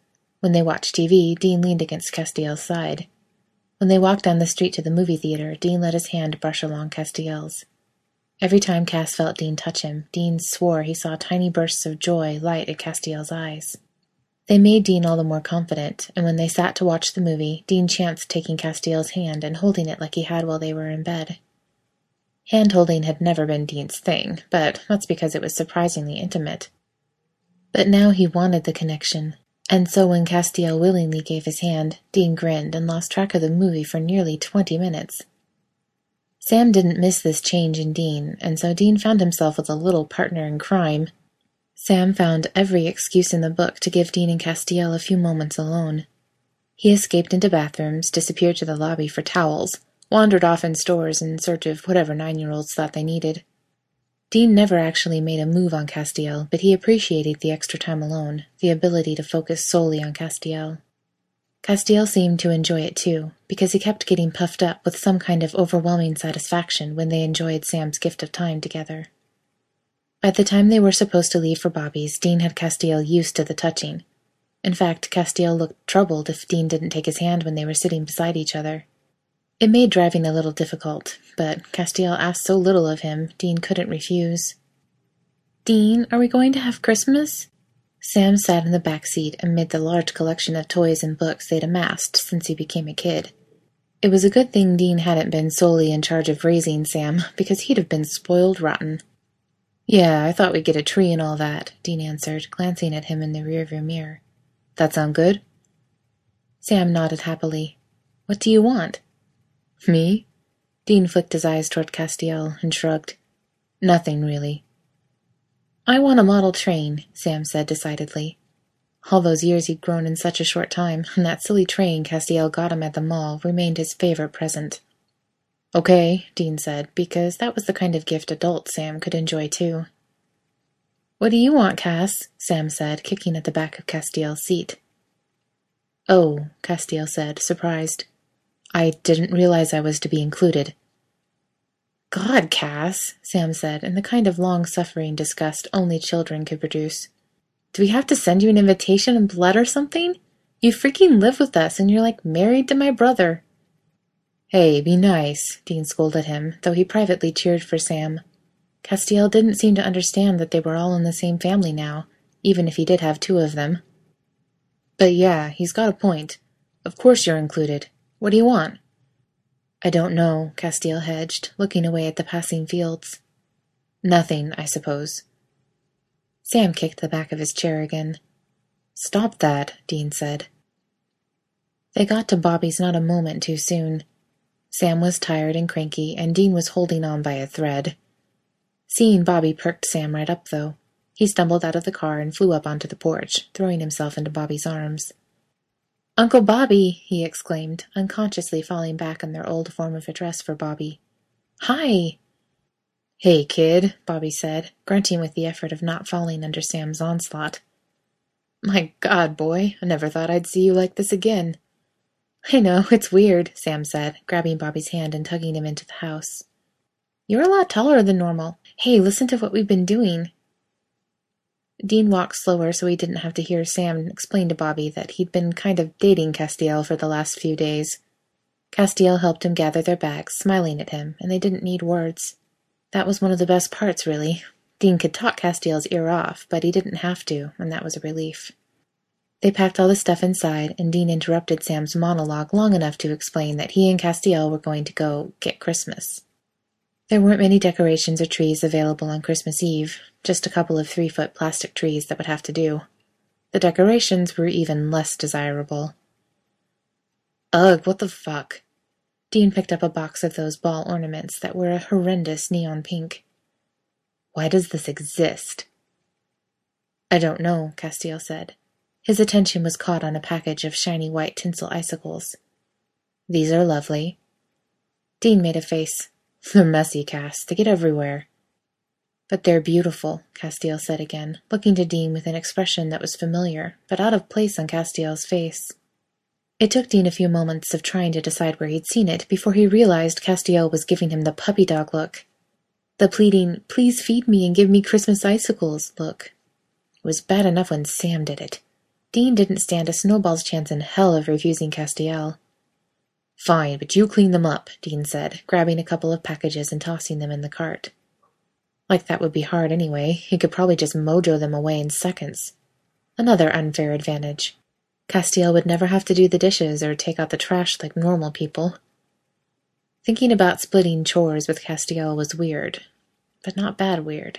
When they watched T V, Dean leaned against Castiel's side. When they walked down the street to the movie theater, Dean let his hand brush along Castiel's. Every time Cass felt Dean touch him, Dean swore he saw tiny bursts of joy light at Castiel's eyes. They made Dean all the more confident, and when they sat to watch the movie, Dean chanced taking Castiel's hand and holding it like he had while they were in bed. Hand-holding had never been Dean's thing, but that's because it was surprisingly intimate. But now he wanted the connection, and so when Castiel willingly gave his hand, Dean grinned and lost track of the movie for nearly twenty minutes. Sam didn't miss this change in Dean, and so Dean found himself with a little partner in crime. Sam found every excuse in the book to give Dean and Castiel a few moments alone. He escaped into bathrooms, disappeared to the lobby for towels, wandered off in stores in search of whatever nine-year-olds thought they needed. Dean never actually made a move on Castiel, but he appreciated the extra time alone, the ability to focus solely on Castiel. Castiel seemed to enjoy it too, because he kept getting puffed up with some kind of overwhelming satisfaction when they enjoyed Sam's gift of time together. By the time they were supposed to leave for Bobby's, Dean had Castiel used to the touching. In fact, Castiel looked troubled if Dean didn't take his hand when they were sitting beside each other. It made driving a little difficult, but Castiel asked so little of him, Dean couldn't refuse. "Dean, are we going to have Christmas?" Sam sat in the back seat amid the large collection of toys and books they'd amassed since he became a kid. It was a good thing Dean hadn't been solely in charge of raising Sam, because he'd have been spoiled rotten. "Yeah, I thought we'd get a tree and all that," Dean answered, glancing at him in the rearview mirror. "That sound good?" Sam nodded happily. "What do you want?" "Me?" Dean flicked his eyes toward Castiel and shrugged. "Nothing, really." "I want a model train," Sam said decidedly. All those years he'd grown in such a short time, and that silly train Castiel got him at the mall remained his favorite present. "Okay," Dean said, because that was the kind of gift adult Sam could enjoy too. "What do you want, Cass?" Sam said, kicking at the back of Castiel's seat. "Oh," Castiel said, surprised. "I didn't realize I was to be included." "God, Cass," Sam said, in the kind of long-suffering disgust only children could produce. "Do we have to send you an invitation in blood or something? You freaking live with us, and you're like married to my brother." "Hey, be nice," Dean scolded him, though he privately cheered for Sam. Castiel didn't seem to understand that they were all in the same family now, even if he did have two of them. "But yeah, he's got a point. Of course you're included. What do you want?" "I don't know," Castiel hedged, looking away at the passing fields. "Nothing, I suppose." Sam kicked the back of his chair again. "Stop that," Dean said. They got to Bobby's not a moment too soon. Sam was tired and cranky, and Dean was holding on by a thread. Seeing Bobby perked Sam right up, though. He stumbled out of the car and flew up onto the porch, throwing himself into Bobby's arms. "Uncle Bobby!" he exclaimed, unconsciously falling back on their old form of address for Bobby. "Hi!" "Hey, kid," Bobby said, grunting with the effort of not falling under Sam's onslaught. "My God, boy, I never thought I'd see you like this again." "I know, it's weird," Sam said, grabbing Bobby's hand and tugging him into the house. "You're a lot taller than normal. Hey, listen to what we've been doing." Dean walked slower so he didn't have to hear Sam explain to Bobby that he'd been kind of dating Castiel for the last few days. Castiel helped him gather their bags, smiling at him, and they didn't need words. That was one of the best parts, really. Dean could talk Castiel's ear off, but he didn't have to, and that was a relief. They packed all the stuff inside, and Dean interrupted Sam's monologue long enough to explain that he and Castiel were going to go get Christmas. There weren't many decorations or trees available on Christmas Eve, just a couple of three-foot plastic trees that would have to do. The decorations were even less desirable. Ugh, what the fuck? Dean picked up a box of those ball ornaments that were a horrendous neon pink. Why does this exist? I don't know, Castiel said. His attention was caught on a package of shiny white tinsel icicles. These are lovely. Dean made a face. They're messy, Cass. They get everywhere. But they're beautiful, Castiel said again, looking to Dean with an expression that was familiar, but out of place on Castiel's face. It took Dean a few moments of trying to decide where he'd seen it before he realized Castiel was giving him the puppy dog look. The pleading, please feed me and give me Christmas icicles look. It was bad enough when Sam did it. Dean didn't stand a snowball's chance in hell of refusing Castiel. "Fine, but you clean them up," Dean said, grabbing a couple of packages and tossing them in the cart. Like that would be hard anyway. He could probably just mojo them away in seconds. Another unfair advantage. Castiel would never have to do the dishes or take out the trash like normal people. Thinking about splitting chores with Castiel was weird, but not bad weird.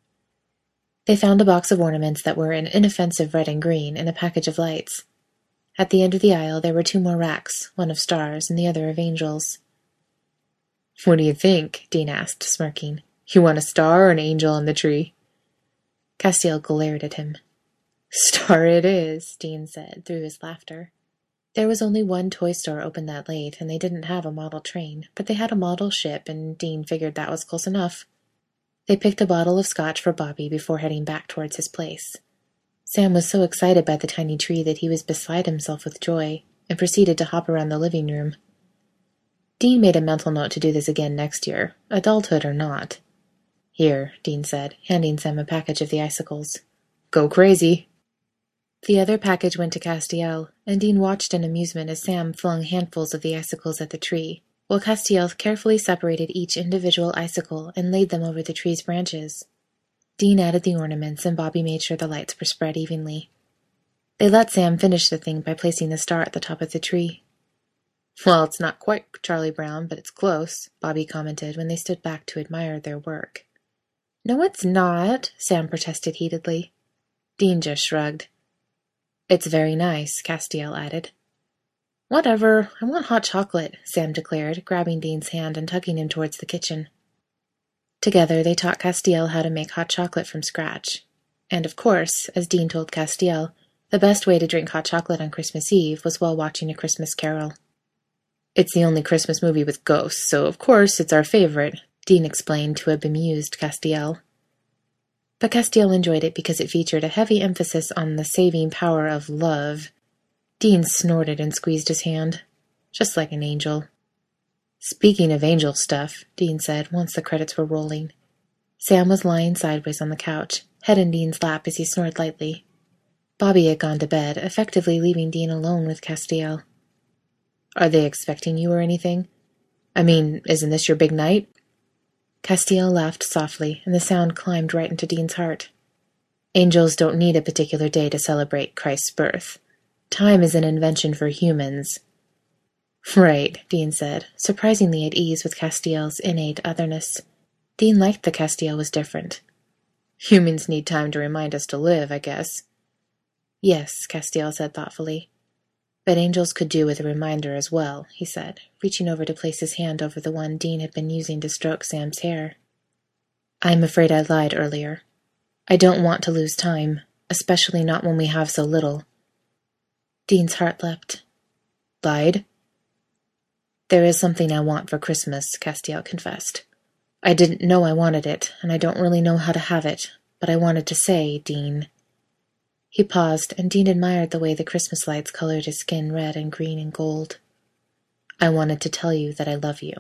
They found a box of ornaments that were an inoffensive red and green and a package of lights. At the end of the aisle there were two more racks, one of stars and the other of angels. "What do you think?" Dean asked, smirking. "You want a star or an angel on the tree?" Castiel glared at him. "Star it is," Dean said through his laughter. There was only one toy store open that late, and they didn't have a model train, but they had a model ship, and Dean figured that was close enough. They picked a bottle of scotch for Bobby before heading back towards his place. Sam was so excited by the tiny tree that he was beside himself with joy, and proceeded to hop around the living room. Dean made a mental note to do this again next year, adulthood or not. "Here," Dean said, handing Sam a package of the icicles. "Go crazy." The other package went to Castiel, and Dean watched in amusement as Sam flung handfuls of the icicles at the tree, while Castiel carefully separated each individual icicle and laid them over the tree's branches. Dean added the ornaments, and Bobby made sure the lights were spread evenly. They let Sam finish the thing by placing the star at the top of the tree. "Well, it's not quite Charlie Brown, but it's close," Bobby commented when they stood back to admire their work. "No, it's not," Sam protested heatedly. Dean just shrugged. "It's very nice," Castiel added. "Whatever, I want hot chocolate," Sam declared, grabbing Dean's hand and tugging him towards the kitchen. Together they taught Castiel how to make hot chocolate from scratch. And of course, as Dean told Castiel, the best way to drink hot chocolate on Christmas Eve was while watching A Christmas Carol. "It's the only Christmas movie with ghosts, so of course it's our favorite," Dean explained to a bemused Castiel. But Castiel enjoyed it because it featured a heavy emphasis on the saving power of love. Dean snorted and squeezed his hand, just like an angel. "Speaking of angel stuff," Dean said once the credits were rolling. Sam was lying sideways on the couch, head in Dean's lap as he snored lightly. Bobby had gone to bed, effectively leaving Dean alone with Castiel. "Are they expecting you or anything? I mean, isn't this your big night?" Castiel laughed softly, and the sound climbed right into Dean's heart. "Angels don't need a particular day to celebrate Christ's birth. Time is an invention for humans." "Right," Dean said, surprisingly at ease with Castiel's innate otherness. Dean liked that Castiel was different. "Humans need time to remind us to live, I guess." "Yes," Castiel said thoughtfully. "But angels could do with a reminder as well," he said, reaching over to place his hand over the one Dean had been using to stroke Sam's hair. "I'm afraid I lied earlier. I don't want to lose time, especially not when we have so little." Dean's heart leapt. "Lied?" "There is something I want for Christmas," Castiel confessed. "I didn't know I wanted it, and I don't really know how to have it, but I wanted to say, Dean." He paused, and Dean admired the way the Christmas lights colored his skin red and green and gold. "I wanted to tell you that I love you."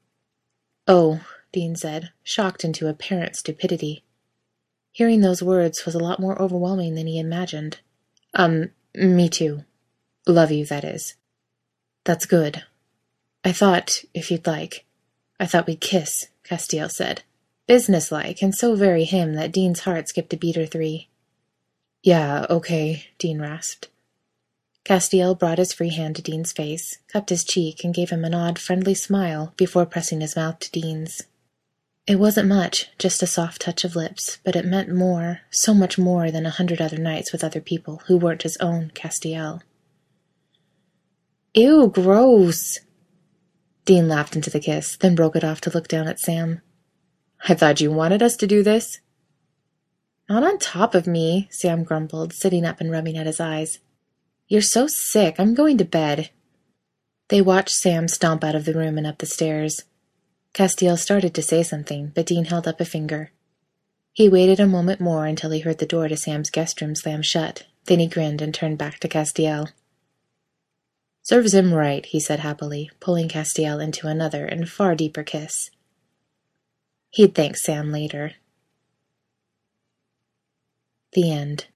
"Oh," Dean said, shocked into apparent stupidity. Hearing those words was a lot more overwhelming than he imagined. Um, me too. Love you, that is." "That's good. I thought, if you'd like, I thought we'd kiss," Castiel said, businesslike and so very him that Dean's heart skipped a beat or three. "Yeah, okay," Dean rasped. Castiel brought his free hand to Dean's face, cupped his cheek, and gave him an odd, friendly smile before pressing his mouth to Dean's. It wasn't much, just a soft touch of lips, but it meant more, so much more than a hundred other nights with other people who weren't his own Castiel. "Ew, gross!" Dean laughed into the kiss, then broke it off to look down at Sam. "I thought you wanted us to do this." "Not on top of me," Sam grumbled, sitting up and rubbing at his eyes. "You're so sick. I'm going to bed." They watched Sam stomp out of the room and up the stairs. Castiel started to say something, but Dean held up a finger. He waited a moment more until he heard the door to Sam's guest room slam shut. Then he grinned and turned back to Castiel. "Serves him right," he said happily, pulling Castiel into another and far deeper kiss. He'd thank Sam later. The end.